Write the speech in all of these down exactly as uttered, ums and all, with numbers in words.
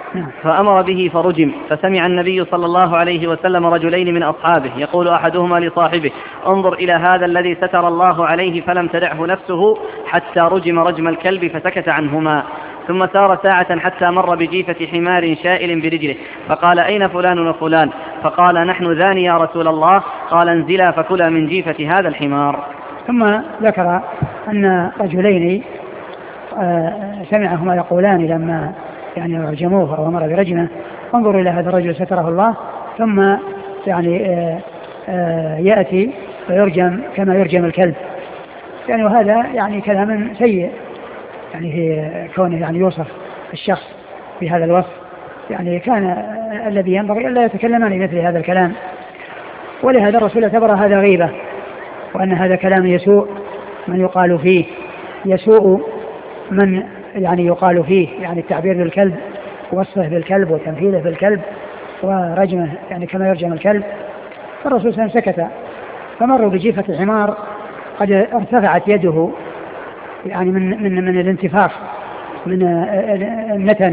فأمر به فرجم. فسمع النبي صلى الله عليه وسلم رجلين من أصحابه يقول أحدهما لصاحبه انظر إلى هذا الذي ستر الله عليه فلم تدعه نفسه حتى رجم رجم الكلب، فسكت عنهما. ثم سار ساعة حتى مر بجيفة حمار شائل برجله، فقال أين فلان وفلان؟ فقال نحن ذان يا رسول الله. قال انزلا فكلا من جيفة هذا الحمار. ثم ذكر أن رجلين سمعهما يقولان لما يعني رجموه أو أمر برجمه انظر إلى هذا الرجل ستره الله، ثم يعني يأتي ويرجم كما يرجم الكلب. يعني وهذا يعني كلام سيء، يعني في كونه يعني يوصف الشخص بهذا الوصف. يعني كان الذي ينبغي ألا يتكلمان بمثل هذا الكلام، ولهذا الرسول اعتبر هذا غيبة، وأن هذا كلام يسوء من يقال فيه، يسوء من يعني يقال فيه، يعني التعبير بالكلب، وصفه بالكلب وتمثيله بالكلب ورجمه يعني كما يرجم الكلب. فالرسول صلى الله عليه وسلم سكت، فمروا بجيفة الحمار قد ارتفعت يده يعني من من من الانتفاخ من النتن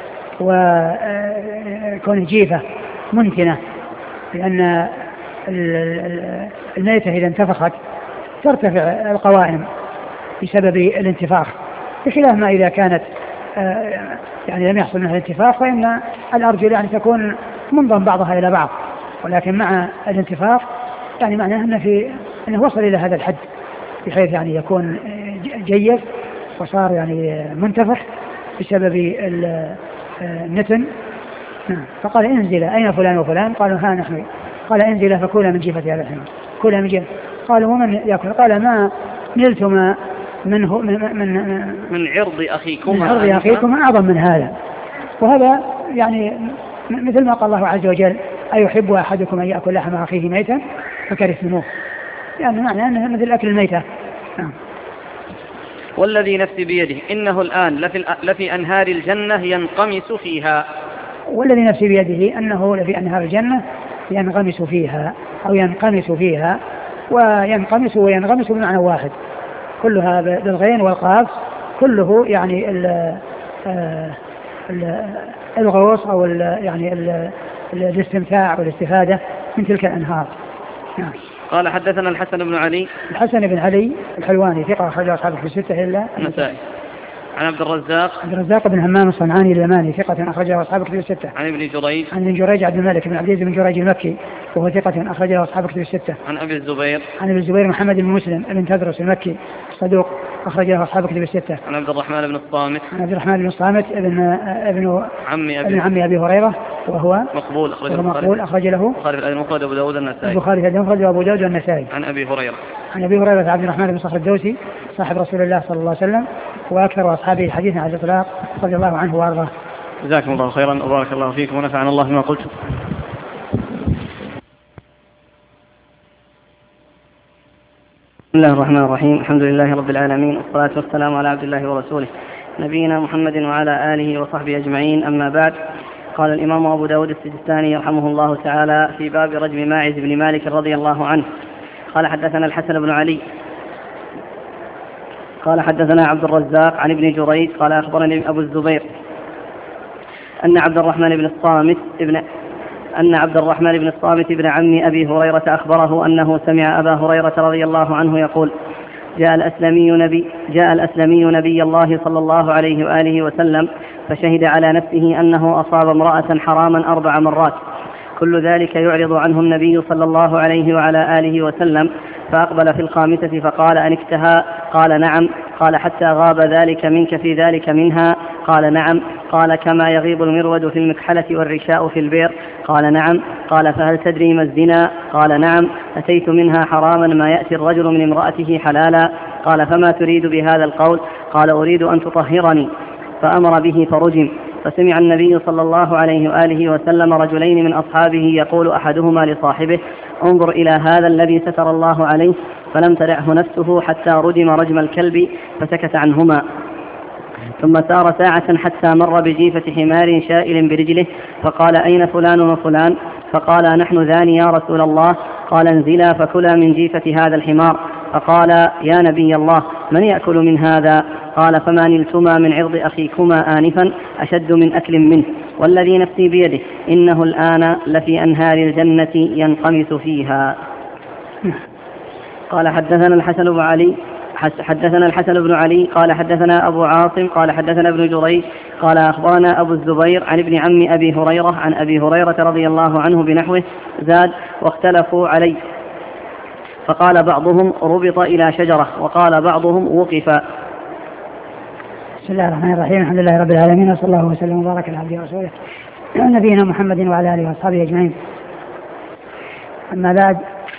وكون جيفة منتنة، لأن الميتة إذا انتفخت ترتفع القوائم بسبب الانتفاخ، بخلاف ما إذا كانت يعني لم يحصل منها الانتفاخ، فإن الأرجل يعني تكون منضم بعضها إلى بعض، ولكن مع الانتفاخ يعني معناه أنه, في أنه وصل إلى هذا الحد بحيث يعني يكون جيف وصار يعني منتفخ بسبب النتن. فقال انزل أين فلان وفلان؟ قالوا ها نحن. قال انزل فكولا من جيفة هذا الحمار، كولا من جيفة. قالوا ومن يأكل؟ قال ما نلتما منه من, من, من عرض أخيكم من عرض أخيكم أعظم من هذا. وهذا يعني مثل ما قال الله عز وجل أيحب أحدكم أن يأكل لحم أخيه ميتا فكرهتموه، يعني معنى أنه مثل أكل الميتة. نعم. والذي نفسي بيده إنه الآن لفي, لفي أنهار الجنة ينقمس فيها. والذي نفسي بيده أنه لفي أنهار الجنة ينغمس فيها أو ينقمس فيها، وينقمس وينغمس بمعنى واحد، كلها بالغين والقاف، كله يعني ال ال الغوص أو ال يعني ال الاستمتاع والاستفادة من تلك الأنهار. نعم. قال حدثنا الحسن بن علي. الحسن بن علي الحلواني ثقة أخرج أصحابه في الستة إلا النسائي. عن عبد الرزاق. عبد الرزاق بن همام الصنعاني اليماني ثقة أخرجه أصحابه في الستة. عن ابن جريج. عن ابن جريج عبد الملك بن عبد العزيز بن جريج المكي وهو ثقة أخرجه أصحابه في الستة. عن أبي الزبير. عن أبي الزبير محمد بن مسلم بن تدرس المكي صدوق أخرجه أصحابه في الستة. عن عبد الرحمن بن الصامت. عن عبد الرحمن بن الصامت ابن ابن عمي أبي ابن عمي أبي هريرة وهو مقبول أخرجه مقبول أخرج له البخاري في المفرد وأبو داود النسائي. البخاري في المفرد وأبو داود النسائي. عن أبي هريرة. عن أبي هريرة عبد الرحمن بن صخر الدوسي صاحب رسول الله صلى الله عليه وسلم وأكثر أصحابه حديثا على الإطلاق رضي الله عنه وأرضاه. جزاكم الله خيرا وبارك الله فيكم ونفعنا الله بما قلت. بسم الله الرحمن الرحيم. الحمد لله رب العالمين، والصلاة والسلام على عبد الله ورسوله نبينا محمد وعلى آله وصحبه أجمعين. أما بعد، قال الإمام أبو داود السجستاني يرحمه الله تعالى في باب رجم ماعز بن مالك رضي الله عنه قال حدثنا الحسن بن علي قال حدثنا عبد الرزاق عن ابن جريج قال أخبرني أبو الزبير أن عبد الرحمن بن الصامت ابن أن عبد الرحمن بن الصامت ابن عم أبي هريرة أخبره أنه سمع أبا هريرة رضي الله عنه يقول جاء الأسلمي نبي, جاء الأسلمي نبي الله صلى الله عليه وآله وسلم فشهد على نفسه أنه أصاب امرأة حراما أربع مرات، كل ذلك يعرض عنه النبي صلى الله عليه وعلى آله وسلم، فأقبل في الخامسة فقال أنكتها؟ قال نعم. قال حتى غاب ذلك منك في ذلك منها؟ قال نعم. قال كما يغيب المرود في المكحلة والرشاء في البير؟ قال نعم. قال فهل تدري ما الزنا؟ قال نعم. أتيت منها حراما ما يأتي الرجل من امرأته حلالا. قال فما تريد بهذا القول؟ قال أريد أن تطهرني. فأمر به فرجم. فسمع النبي صلى الله عليه وآله وسلم رجلين من أصحابه يقول أحدهما لصاحبه انظر إلى هذا الذي ستر الله عليه فلم تدعه نفسه حتى رجم رجم الكلب، فسكت عنهما. ثم سار ساعة حتى مر بجيفة حمار شائل برجله، فقال أين فلان وفلان؟ فقال نحن ذان يا رسول الله. قال انزلا فكلا من جيفة هذا الحمار. فقال يا نبي الله من يأكل من هذا؟ قال فما نلتما من عرض أخيكما آنفا أشد من أكل منه. والذي نفسي بيده إنه الآن لفي أنهار الجنة ينقمس فيها. قال حدثنا الحسن بن علي حدثنا الحسن بن علي قال حدثنا أبو عاصم قال حدثنا ابن جريج قال أخبرنا أبو الزبير عن ابن عم أبي هريرة عن أبي هريرة رضي الله عنه بنحوه زاد واختلفوا عليه، فقال بعضهم ربط إلى شجرة وقال بعضهم وقف. بسم الله الرحمن الرحيم. الحمد لله رب العالمين، وصلى الله وسلم وبارك على عبده ورسوله نبينا محمد وعلى آله وأصحابه أجمعين. أما بعد،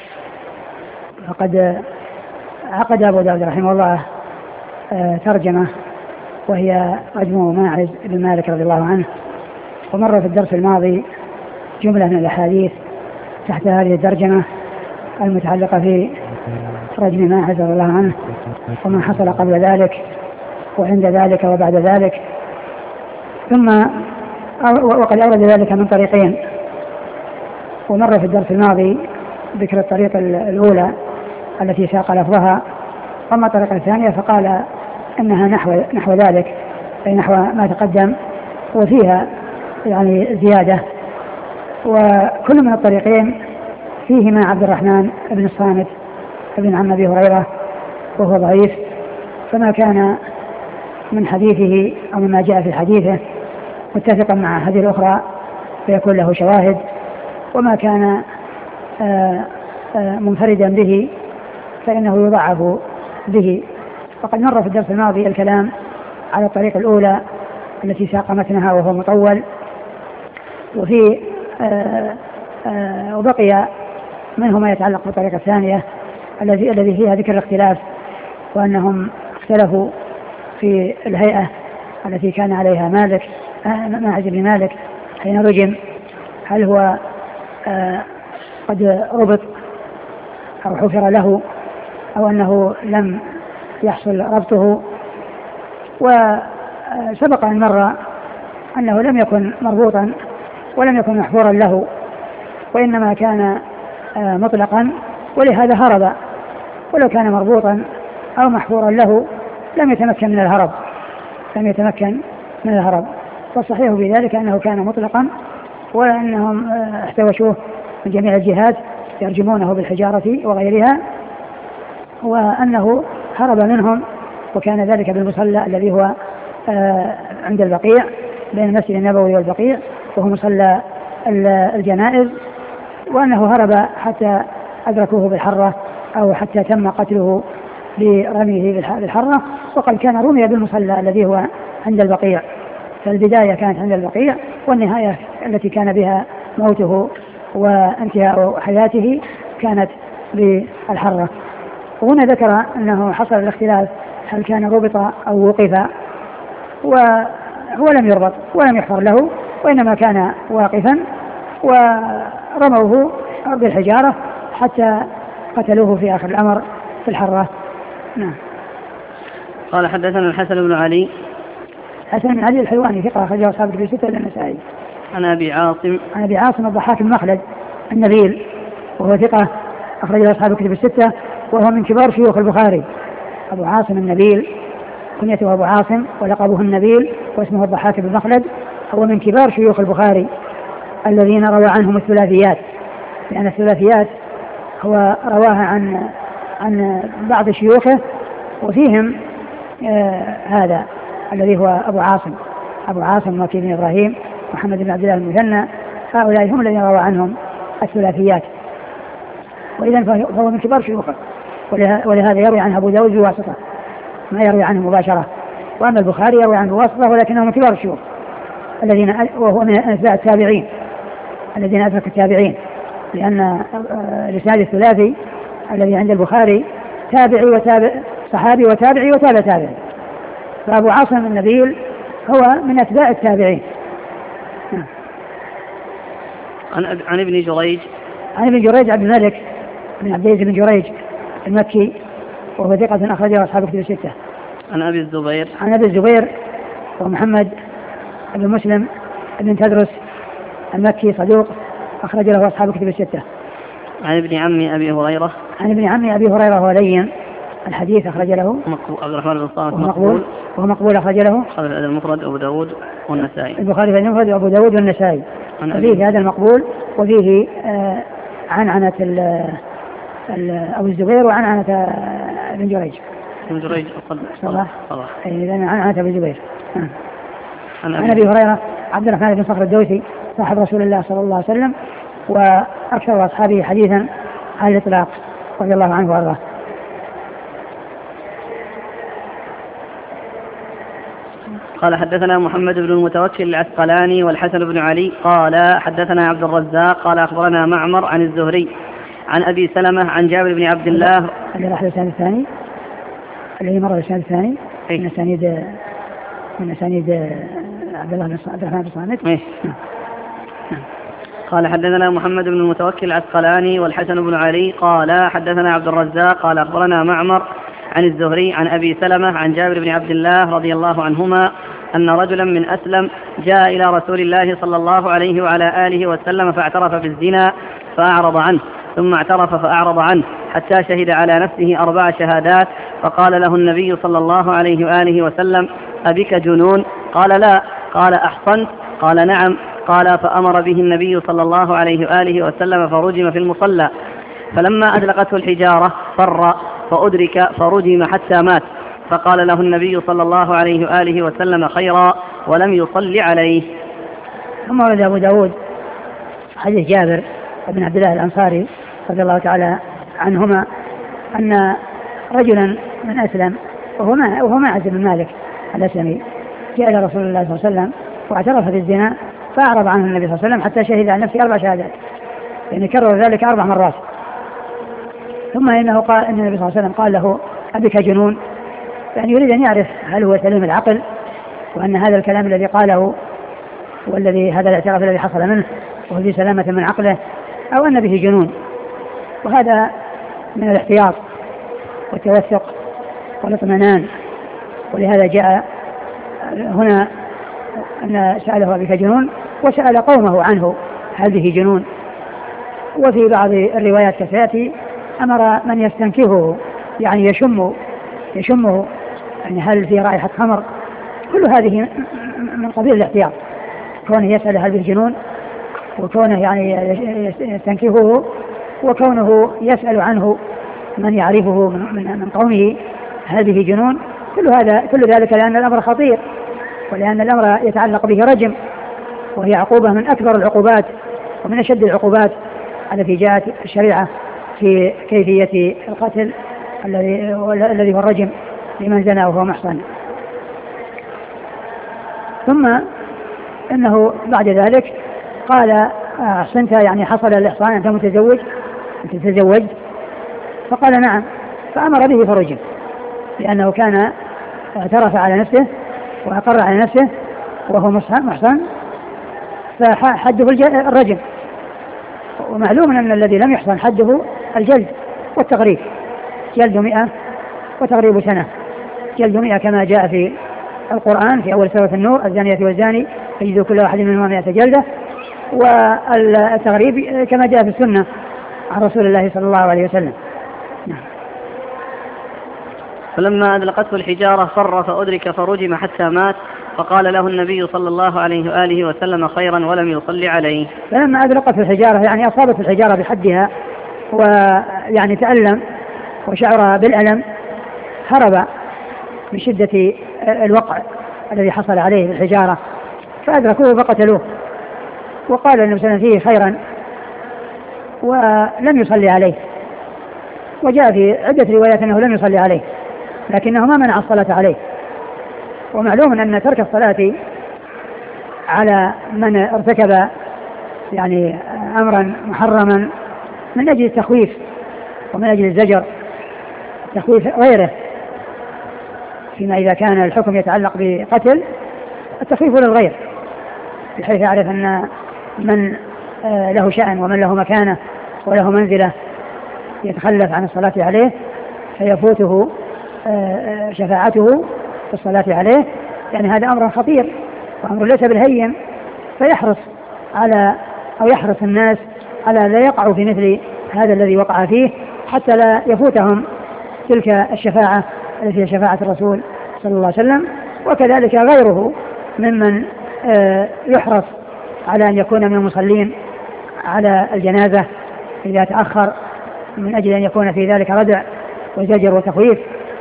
فقد عقد أبو داود رحمه الله ترجمة وهي رجم ماعز بن مالك رضي الله عنه، ومر في الدرس الماضي جملة من الأحاديث تحت هذه الترجمة المتعلقة في رجم ماعز رضي الله عنه وما حصل قبل ذلك وعند ذلك وبعد ذلك، ثم وقد أورد ذلك من طريقين. ومر في الدرس الماضي ذكر الطريقة الأولى التي ساق لفظها، أما الطريقة الثانية فقال أنها نحو, نحو ذلك، أي نحو ما تقدم، وفيها يعني زيادة. وكل من الطريقين فيهما عبد الرحمن بن الصامت ابن عم أبي هريرة وهو ضعيف، فما كان من حديثه أو مما جاء في حديثه متفقا مع هذه الأخرى فيكون له شواهد، وما كان آآ آآ منفردا به فإنه يضعف به. وقد مر في الدرس الماضي الكلام على الطريقة الأولى التي ساق متنها وهو مطول، وفي آآ آآ وبقي منه ما يتعلق بالطريقة الثانية الذي الذي فيها ذكر الاختلاف، وأنهم اختلفوا في الهيئة التي كان عليها مالك ماعز بن مالك حين رجم، هل هو قد ربط أو حفر له أو أنه لم يحصل ربطه. وسبق أن مر أنه لم يكن مربوطا ولم يكن محفورا له، وإنما كان مطلقا ولهذا هرب، ولو كان مربوطا أو محفورا له لم يتمكن من الهرب لم يتمكن من الهرب والصحيح في ذلك أنه كان مطلقا، وأنهم احتوشوه من جميع الجهات يرجمونه بالحجارة وغيرها، وأنه هرب منهم، وكان ذلك بالمصلى الذي هو عند البقيع بين المسجد النبوي والبقيع، وهو مصلى الجنائز، وأنه هرب حتى أدركوه بالحرة أو حتى تم قتله برميه بالحرة. وقد كان رمي بالمصلى الذي هو عند البقيع، فالبداية كانت عند البقيع والنهاية التي كان بها موته وانتهاء حياته كانت بالحرة. وهنا ذكر أنه حصل الاختلاف هل كان ربط أو وقف، وهو لم يربط ولم يحفر له، وإنما كان واقفا ورموه بالحجارة حتى قتلوه في آخر الأمر في الحرة. نعم. قال حدثنا الحسن بن علي حسن بن علي الحلواني ثقة أخرجه أصحاب الكتب الستة إلا النسائي. عن أبي عاصم عن أبي عاصم الضحاك بن مخلد النبيل وهو ثقة أخرجه أصحاب الكتب الستة، وهو من كبار شيوخ البخاري. أبو عاصم النبيل كنيته أبو عاصم ولقبه النبيل واسمه الضحاك بن مخلد، هو من كبار شيوخ البخاري الذين روى عنهم الثلاثيات، لأن الثلاثيات هو رواها عن عن بعض شيوخه، وفيهم آه هذا الذي هو أبو عاصم أبو عاصم وكيل بن إبراهيم محمد بن عبد الله المثنى، هؤلاء هم الذين روى عنهم الثلاثيات، وإذا فهو من كبار شيوخه، ولهذا يروي عنه أبو داود بواسطة ما يروي عنه مباشرة، وأما البخاري يروي عنه بواسطة ولكنه من كبار الشيوخ الذين وهو من أتباع التابعين الذين أدركوا التابعين، لأن الإسناد الثلاثي الذي عند البخاري تابعي وتابع صحابي وتابعي وتابع تابعي، فأبو عاصم النبيل هو من أتباع التابعين. عن عن ابن جريج عن ابن جريج عبد الملك بن عبد العزيز بن جريج المكي وهو ثقة أخرجه أصحاب الكتب الستة. عن أبي الزبير عن أبي الزبير ومحمد بن مسلم بن تدرس المكي صدوق أخرج له أصحاب الكتب الستة. عن ابن عم أبي هريرة عن ابن عم أبي هريرة هو لين الحديث أخرج له عبد الرحمن بن الصامت مقبول وهو مقبول أخرج له البخاري في المفرد وأبو داود والنسائي. البخاري في المفرد وأبو داود والنسائي. وفيه هذا المقبول وفيه آه عنعنة أبو الزبير وعنعنة ابن جريج. ابن جريج صلاح صلاح. إذا عنعنة أبو الزبير. عن أبي هريرة عبد الرحمن بن صخر الدوسي صاحب رسول الله صلى الله عليه وسلم وأكثر أصحابه حديثا على الإطلاق رضي الله عنه وأرضاه. قال حدثنا محمد بن المتوكل العسقلاني والحسن بن علي قال حدثنا عبد الرزاق قال أخبرنا معمر عن الزهري عن أبي سلمة عن جابر بن عبد الله. اللي راح للسند الثاني الذي مر للسند الثاني من أسانيد من أسانيد عبد الله بن الرحمن بن صامت. قال حدثنا محمد بن المتوكل العسقلاني والحسن بن علي قال حدثنا عبد الرزاق قال أخبرنا معمر عن الزهري عن أبي سلمة عن جابر بن عبد الله رضي الله عنهما أن رجلا من أسلم جاء إلى رسول الله صلى الله عليه وعلى آله وسلم فاعترف بالزنا فأعرض عنه ثم اعترف فأعرض عنه حتى شهد على نفسه أربع شهادات فقال له النبي صلى الله عليه وآله وسلم أبك جنون؟ قال لا. قال أحصنت؟ قال نعم. قال فأمر به النبي صلى الله عليه وآله وسلم فرجم في المصلى فلما أدلقته الحجارة فر فأدرك فرجم حتى مات فقال له النبي صلى الله عليه وآله وسلم خيرا ولم يصلي عليه. ثم ورد أبو داود حديث جابر بن عبد الله الأنصاري رضي الله تعالى عنهما أن رجلا من أسلم وهو ما وهو معز بن مالك الأسلمي جاء إلى رسول الله صلى الله عليه وسلم واعترف بالزنا فأعرض عنه النبي صلى الله عليه وسلم حتى شهد عن نفسه أربع شهادات يعني كرر ذلك أربع مرات. ثم إنه قال أن النبي صلى الله عليه وسلم قال له أبك جنون؟ يعني يريد أن يعرف هل هو سليم العقل وأن هذا الكلام الذي قاله والذي هذا الاعتراف الذي حصل منه وهو في سلامة من عقله أو أن به جنون. وهذا من الاحتياط والتوثق والاطمئنان. ولهذا جاء هنا أن سأله أبك جنون وسأل قومه عنه هل به جنون. وفي بعض الروايات كسيأتي أمر من يستنكهه يعني يشم يشمه يعني هل في رائحة خمر. كل هذه من قبيل الاحتياط كونه يسأل هل به جنون وكونه يعني يستنكهه وكونه يسأل عنه من يعرفه من قومه هل به جنون. كل هذا كل ذلك لأن الأمر خطير ولأن الأمر يتعلق به رجم وهي عقوبة من أكبر العقوبات ومن أشد العقوبات التي جاءت الشريعة في كيفية القتل الذي الذي هو الرجم لمن زنى وهو محصن. ثم إنه بعد ذلك قال أحسنت يعني حصل الإحصان أنت متزوج أنت تزوجت؟ فقال نعم. فأمر به فرجم لأنه كان اعترف على نفسه وأقر على نفسه وهو محصن فحده الرجم. ومعلوم أن الذي لم يحصن حده الجلد والتغريب جلد مئة وتغريب سنة. جلد مئة كما جاء في القرآن في أول سورة النور الزانية والزاني فاجلدوا كل واحد منهما مئة جلدة. والتغريب كما جاء في السنة عن رسول الله صلى الله عليه وسلم. فلما أدلقته الحجارة فر فأدرك فرجم حتى مات فقال له النبي صلى الله عليه وآله وسلم خيرا ولم يصلي عليه. فلما أدلقته الحجارة يعني أصابت الحجارة بحدها ويعني تألم وشعر بالألم هرب من شدة الوقع الذي حصل عليه بالحجارة فأدركوه فقتلوه. وقال النبي صلى الله عليه وسلم فيه خيرا ولم يصلي عليه. وجاء في عدة روايات أنه لم يصلي عليه لكنه ما منع الصلاة عليه. ومعلوم أن ترك الصلاة على من ارتكب يعني أمرا محرما من أجل التخويف ومن أجل الزجر تخويف غيره فيما إذا كان الحكم يتعلق بقتل التخويف للغير بحيث يعرف أن من له شأن ومن له مكانة وله منزلة يتخلف عن الصلاة عليه فيفوته شفاعته في الصلاة عليه. يعني هذا أمر خطير وأمر ليس بالهين فيحرص على أو يحرص الناس على لا يقعوا في مثل هذا الذي وقع فيه حتى لا يفوتهم تلك الشفاعة التي هي شفاعة الرسول صلى الله عليه وسلم. وكذلك غيره ممن يحرص على أن يكون من المصلين على الجنازة إذا تأخر من أجل أن يكون في ذلك ردع وزجر وتخويف،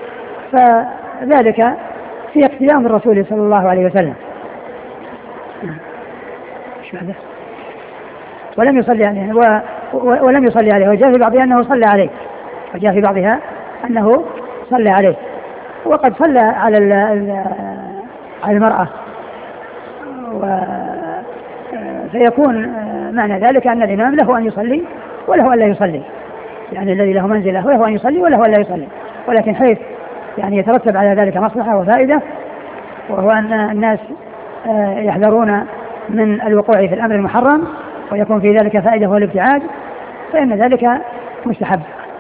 فذلك في اقتداء بالرسول صلى الله عليه وسلم. ولم يصلي عليه ولم يصلي عليه وجاء في بعضها أنه صلى عليه وجاء في بعضها أنه صلى عليه وقد صلى على على المرأة، فيكون معنى ذلك أن الإمام له أن يصلي وله أن لا يصلي، يعني الذي له منزله له أن يصلي وله أن لا يصلي، ولكن حيث يعني يترتب على ذلك مصلحة وفائدة، وهو أن الناس يحذرون من الوقوع في الأمر المحرم ويكون في ذلك فائدة والابتعاد، فإن ذلك مستحب.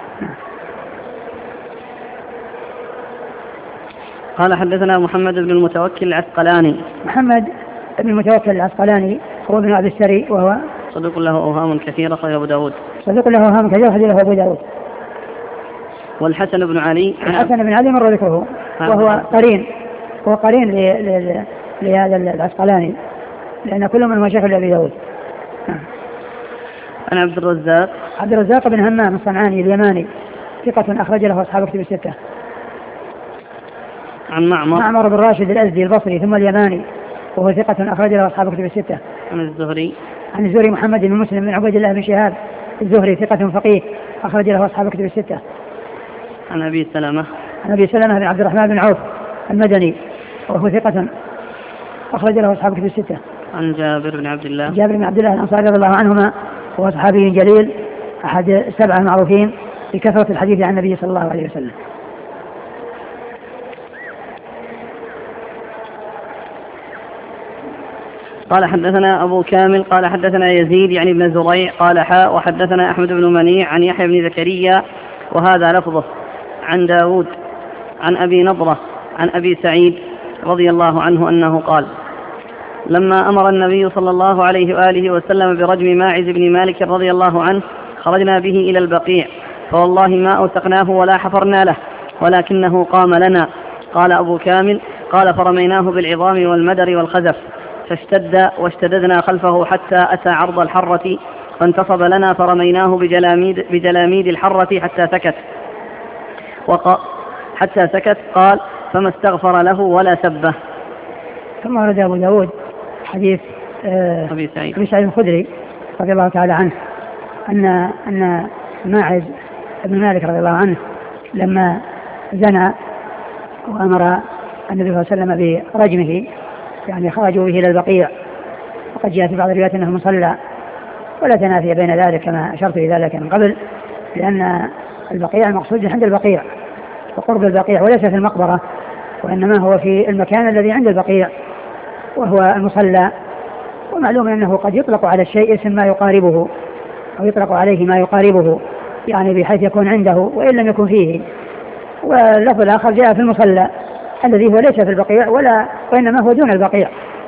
قال حدثنا محمد بن المتوكل العسقلاني. محمد بن المتوكل العسقلاني هو ابن أبي السري وهو صدوق له أوهام كثيرة أخرجه أبو داود. صدوق له أوهام كثيرة أخرجه أبو داود. والحسن بن علي. الحسن بن علي مر ذكره وهو قرين هو قرين لهذا العسقلاني لأن كل من مشايخ لأبي داود. عن عبد الرزاق. عبد الرزاق بن همام الصنعاني اليماني ثقة أخرج له أصحاب كتب الستة. عن معمر. معمر بن راشد الأزدي البصري ثم اليماني وهو ثقة أخرج له أصحاب كتب الستة. عن الزهري. عن الزهري محمد بن مسلم بن عبيد الله بن شهاب الزهري ثقة فقيه أخرج له أصحاب كتب الستة. عن أبي سلمة. عن أبي سلمة بن عبد الرحمن بن عوف المدني وهو ثقة أخرج له أصحاب كتب الستة. عن جابر بن عبد الله. جابر بن عبد الله الأنصاري رضي الله عنهما وهو صحابي جليل أحد السبعة المعروفين بكثرة الحديث عن النبي صلى الله عليه وسلم. قال حدثنا أبو كامل قال حدثنا يزيد يعني ابن زريع قال حاء وحدثنا أحمد بن منيع عن يحيى بن زكريا وهذا لفظه عن داود عن أبي نضرة عن أبي سعيد رضي الله عنه أنه قال لما أمر النبي صلى الله عليه وآله وسلم برجم ماعز بن مالك رضي الله عنه خرجنا به إلى البقيع فوالله ما أوثقناه ولا حفرنا له ولكنه قام لنا. قال أبو كامل قال فرميناه بالعظام والمدر والخزف فاشتد واشتددنا خلفه حتى أتى عرض الحرة فانتصب لنا فرميناه بجلاميد, بجلاميد الحرة حتى سكت وق... حتى سكت قال فما استغفر له ولا سبه. ثم ورد أبو داود حديث آه أبي سعيد أبي سعيد الخدري رضي الله تعالى عنه أن أن ماعز بن مالك رضي الله عنه لما زنى وأمر النبي صلى الله عليه وسلم برجمه يعني خرجوا به إلى البقيع، وقد جاء في بعض الروايات أنه مصلى ولا تنافي بين ذلك كما أشرت إلى ذلك من قبل، لأن البقيع المقصود عند البقيع وقرب البقيع وليس في المقبرة، وإنما هو في المكان الذي عند البقيع وهو المصلى. ومعلوم أنه قد يطلق على الشيء اسم ما يقاربه أو يطلق عليه ما يقاربه يعني بحيث يكون عنده وإن لم يكن فيه. واللفظ الآخر جاء في المصلى الذي هو ليس في البقيع ولا وإنما هو دون البقيع،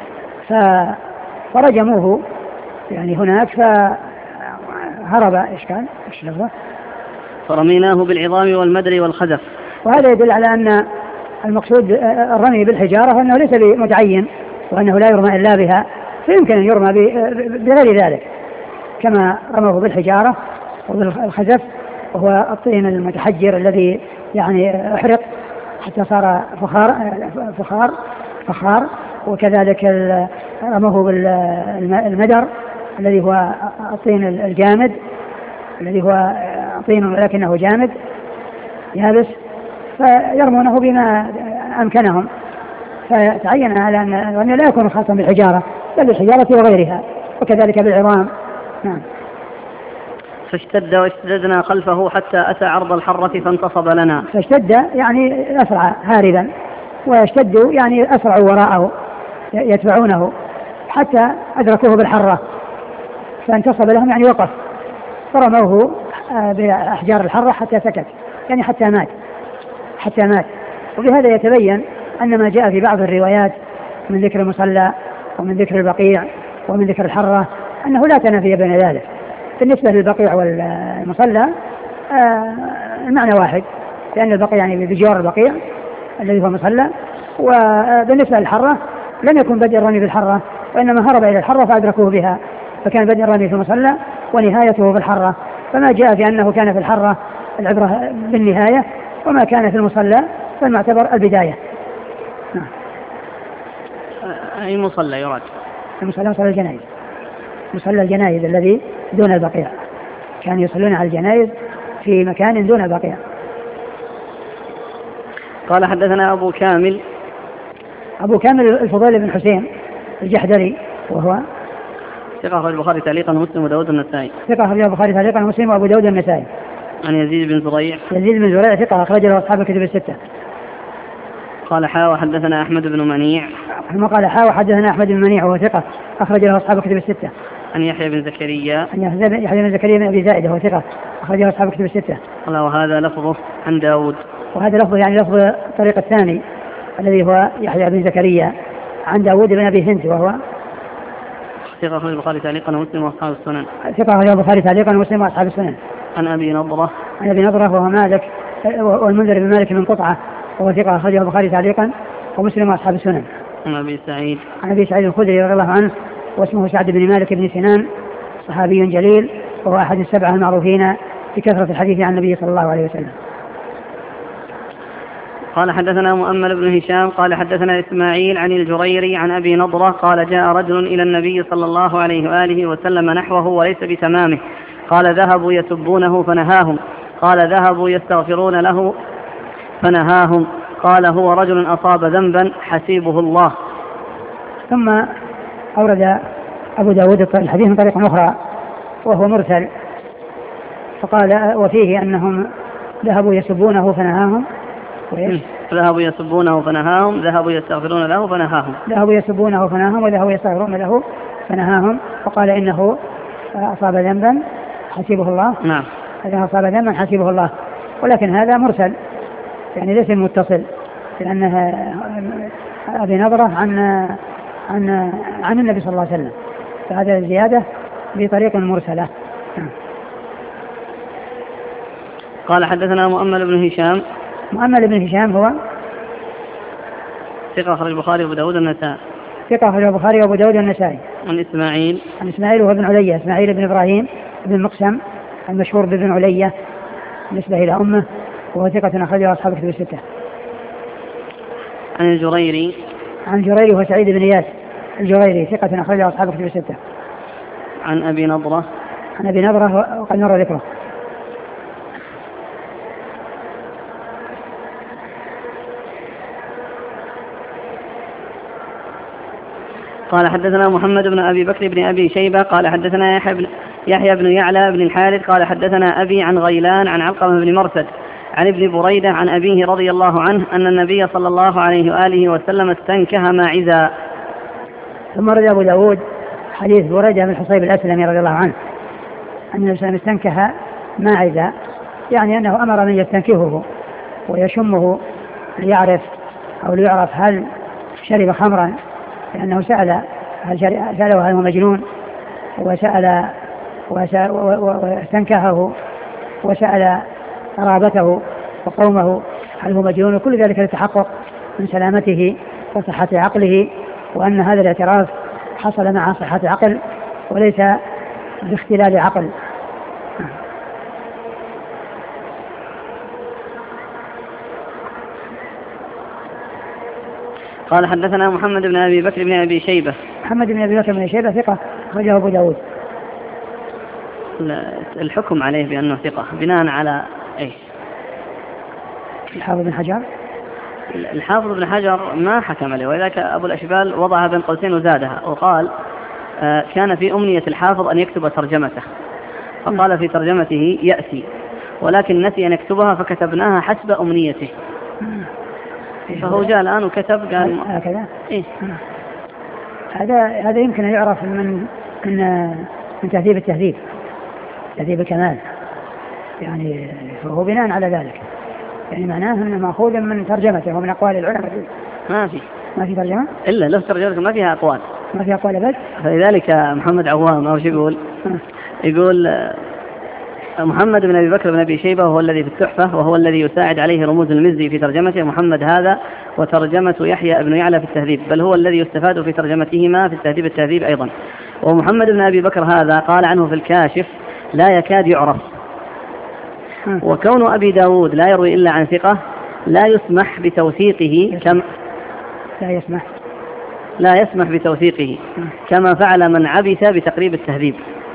فرجموه يعني هناك فهرب. إيش كان إيش لفظه؟ فرميناه بالعظام والمدر والخزف. وهذا يدل على أن المقصود الرمي بالحجارة وأنه ليس بمتعين وأنه لا يرمى إلا بها، فيمكن أن يرمى بغير ذلك كما رموه بالحجارة وبالخزف وهو الطين المتحجر الذي يعني أحرق حتى صار فخار فخار فخار وكذلك رموه بالمدر الذي هو الطين الجامد الذي هو طين ولكنه جامد يابس، فيرمونه بما أمكنهم، فتعين على أن لا يكون خاصا بالحجارة بل بالحجارة وغيرها وكذلك بالعظام. نعم. فاشتد واشتددنا خلفه حتى أتى عرض الحرة فانتصب لنا. فاشتد يعني أسرع هاربا، ويشتد يعني أسرع وراءه يتبعونه حتى أدركوه بالحرة فانتصب لهم يعني وقف، فرموه بأحجار الحرة حتى سكت يعني حتى مات حتى مات. وبهذا يتبين أن ما جاء في بعض الروايات من ذكر المصلى ومن ذكر البقيع ومن ذكر الحرة أنه لا تنافي بين ذلك. بالنسبة للبقيع والمصلى المعنى واحد، لأن البقيع يعني بجوار البقيع الذي هو مصلى. وبالنسبة للحرة لم يكن بدء الرمي بالحرة، وإنما هرب إلى الحرة فأدركوه بها، فكان بدء الرمي في المصلى ونهايته في الحرة. فما جاء في أنه كان في الحرة العبرة بالنهاية، وما كان في المصلى فالمعتبر البداية. نعم. أي مصلى يراد؟ المصلى مصلى الجنائز، مصلى الجنائز الذي دون البقيع، كانوا يصلون على الجنائز في مكان دون البقيع. قال حدثنا أبو كامل أبو كامل الفضيل بن حسين الجحدري، وهو ثقة أخرج البخاري تعليقا ومسلم وداود النسائي. ثقة أخرج البخاري تعليقا ومسلم وأبو داود النسائي. عن يزيد بن زريع يزيد بن زريع ثقة أخرج له أصحاب الكتب الستة. قال حا وحدثنا أحمد بن منيع. ثم قال حا وحدثنا أحمد بن منيع وهو ثقة أخرج له أصحاب الكتب الستة. عن يحيى بن زكريا. عن يحيى بن زكريا بن أبي زائدة وهو ثقة أخرج له أصحاب الكتب الستة. قال وهذا لفظه عن داود. وهذا لفظه يعني لفظ الطريق الثاني الذي هو يحيى بن زكريا عن داود بن أبي هند، وهو ثقة أخرج البخاري تعليقا ومسلم وأصحاب السنن. ثقة أخرج البخاري تعليقا ومسلم وأصحاب السنن. عن أبي نضرة. عن أبي نضرة وهو مالك والمنذر بن مالك من قطعة، وهو ثقة أخرجه البخاري تعليقا ومسلم وأصحاب السنن. عن أبي سعيد. عن أبي سعيد الخدري رضي الله عنه واسمه سعد بن مالك بن سنان، صحابي جليل، وهو أحد السبعة المعروفين بكثرة الحديث عن النبي صلى الله عليه وسلم. قال حدثنا مؤمل بن هشام قال حدثنا إسماعيل عن الجريري عن أبي نضرة قال جاء رجل إلى النبي صلى الله عليه وآله وسلم نحوه وليس بتمامه، قال ذهبوا يسبونه فنهاهم، قال ذهبوا يستغفرون له فنهاهم، قال هو رجل أصاب ذنبا حسيبه الله. ثم أورد أبو داود الحديث من طريق أخرى وهو مرسل، فقال وفيه أنهم ذهبوا يسبونه فنهاهم. ذهبوا يسبونه فنهاهم، ذهبوا يستغفرون له فنهاهم. ذهبوا يسبونه فنهاهم وذهبوا يستغفرون له فنهاهم، وقال إنه أصاب ذنبا حسيبه الله. نعم. إنه أصاب ذنبا حسيبه الله، ولكن هذا مرسل يعني ليس متصل، لأنها أبي نضرة عن عن عن النبي صلى الله عليه وسلم، فهذا زيادة بطريق مرسلة. قال حدثنا مؤمل بن هشام. مؤمل بن هشام هو ثقة أخرج البخاري وأبو داود النسائي. ثقة أخرج البخاري وأبو داود النسائي. عن إسماعيل. عن إسماعيل وهو ابن علية، إسماعيل بن إبراهيم بن مقسم المشهور بابن علية بالنسبة إلى أمه، وهو ثقة أخرجه أصحاب الكتب الستة. عن الجريري. عن الجريري وهو سعيد بن إياس الجريري ثقة أخرجه أصحاب الكتب الستة. عن أبي نضرة. عن أبي نضرة وقد مر ذكره. قال حدثنا محمد بن أبي بكر بن أبي شيبة قال حدثنا يحيى بن, يحيى بن يعلى بن الحارث قال حدثنا أبي عن غيلان عن علقمة بن مرثد عن ابن بريدة عن أبيه رضي الله عنه أن النبي صلى الله عليه وآله وسلم استنكه ماعزا. ثم رد أبو داود حديث بريدة بن الحصيب الأسلمي رضي الله عنه أن النبي صلى الله عليه وسلم استنكه ماعزا، يعني أنه أمر من يستنكهه ويشمه ليعرف أو ليعرف هل شرب خمرا، لأنه سأل هل سأله هل هو مجنون، وسأل واستنكهه وسأل قرابته وقومه هل هو مجنون، وكل ذلك للتحقق من سلامته وصحة عقله، وأن هذا الاعتراف حصل مع صحة عقل وليس باختلال عقل. قال حدثنا محمد بن أبي بكر بن أبي شيبة. محمد بن أبي بكر بن شيبة ثقة أخرجه أبو داود. الحكم عليه بأنه ثقة بناء على إيش؟ الحافظ بن حجر. الحافظ بن حجر ما حكم عليه، ولذلك أبو الأشبال وضعها بين قوسين وزادها وقال آه كان في أمنية الحافظ أن يكتب ترجمته، فقال في ترجمته يأتي، ولكن نسي أن يكتبها فكتبناها حسب أمنيته، فهو جاء الآن وكتب قال هكذا. إيه؟ هذا هذا يمكن أن يعرف من من من تهذيب التهذيب، تهذيب الكمال، يعني فهو بناء على ذلك، يعني معناه أنه مأخوذ من ترجمته ومن أقوال العلماء. ما في ما في ترجمة إلا له ترجمة ما فيها أقوال، ما فيها أقوال بس. فلذلك محمد عوام أو شو يقول يقول محمد بن أبي بكر بن أبي شيبة وهو الذي في التحفة وهو الذي يساعد عليه رموز المزي في ترجمته محمد هذا، وترجمة يحيى بن يعلى في التهذيب، بل هو الذي يستفاد في ترجمتهما في التهذيب التهذيب أيضا. ومحمد بن أبي بكر هذا قال عنه في الكاشف لا يكاد يعرف. وكون أبي داود لا يروي إلا عن ثقة لا يسمح بتوثيقه كم لا يسمح لا يسمح بتوثيقه كما فعل من عبث بتقريب التهذيب.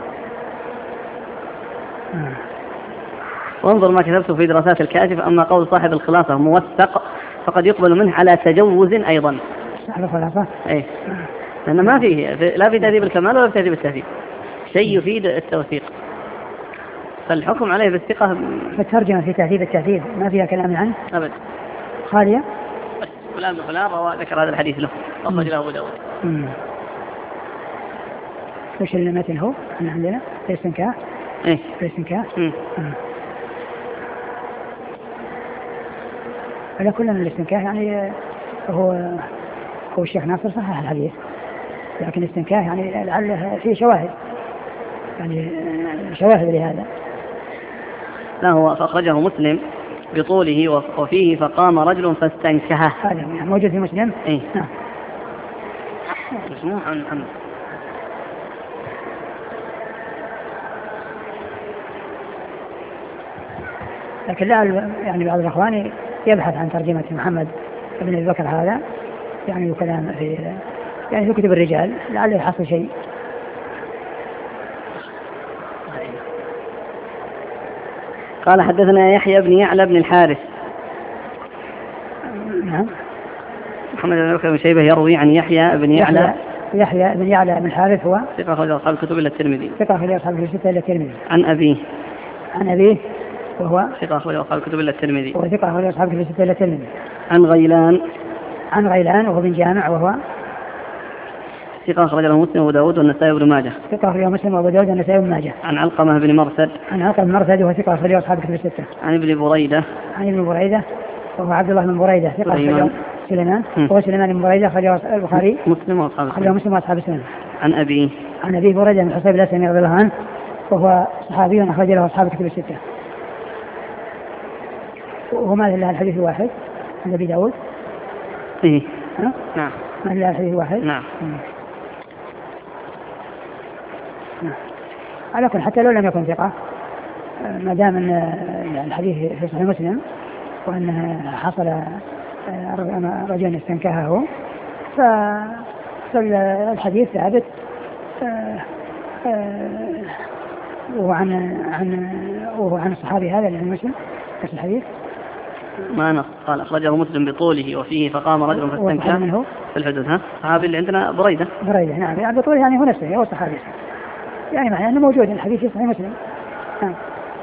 وانظر ما كتبته في دراسات الكاشف. أما قول صاحب الخلاصة موثق فقد يقبل منه على تجوز أيضا. صاحب الخلاصة إيه، لأن ما فيه لا في تهذيب الكمال ولا في تهذيب التهذيب شيء يفيد التوثيق، فالحكم عليه بالثقة. فالترجمة في تهذيب التهذيب ما فيها كلام عنه أبدا، خالية. فلان بفلان روى ذكر هذا الحديث له أخرج له أبو داود. وش المتن هو احنا عندنا الاستنكاح؟ ايه الاستنكاح. على كل من الاستنكاح يعني هو هو الشيخ ناصر صحح الحديث، لكن الاستنكاح يعني لعله فيه شواهد، يعني شواهد لهذا. لا هو فأخرجه مسلم بطوله وفيه فقام رجل فاستنكهه. هذا يعني موجود في مسلم. ايه نعم. اسمه عن محمد. لكن لا يعني بعض الأخوان يبحث عن ترجمة محمد بن أبي بكر هذا، يعني كلام في يعني في كتب الرجال لعله يحصل شيء. قال حدثنا يحيى بن يعلى بن الحارث. نعم. محمد بن بكر بن شيبة يروي عن يحيى بن يعلى. يحيى بن يعلى بن الحارث هو ثقة أخرج أصحاب الكتب إلا الترمذي. ثقة أخرج أصحاب الكتب إلا الترمذي. عن أبيه. عن أبيه وهو ثقة أخرج أصحاب الكتب إلا الترمذي. وهو ثقة أخرج أصحاب الكتب إلا الترمذي. عن غيلان. عن غيلان وهو بن جامع وهو ثقة أخرج له مسلم وأبو داود والنسائي وابن ماجه. ثقة أخرج مسلم وأبو داود والنسائي وابن ماجه. عن علقمة بن مرثد. عن علقمة بن مرثد وهو ثقة أخرج أصحاب الكتب الستة. عن ابن بريدة. عن ابن بريدة وهو عبد الله بن بريدة ثقة أخرج سليمان وهو سليمان بن بريدة أخرج البخاري مسلم وأصحاب السنن. مسلم وأصحاب السنن. عن أبيه. عن أبي بريدة بن حصيب الأسلمي رضي الله عنه وهو صحابي أخرج له أصحاب الكتب الستة. وما له الحديث الواحد عند أبي داود. إيه. ها؟ نعم. ما له الحديث الواحد. نعم. نعم. على كل حتى لو لم يكن ثقة ما دام أن الحديث في صحيح مسلم وأنه حصل رجل استنكهه فالحديث ثابت وهو عن عن وهو عن الصحابي هذا اللي مسلم نفس الحديث. ما نص قال أخرجه مسلم بطوله وفيه فقام رجل فاستنكه منه في الحدود. ها صحابي اللي عندنا بريدة. بريدة نعم يعني بطوله يعني هو نفسه هو الصحابي يعني معناه أنه موجود الحديث في صحيح مسلم. نعم.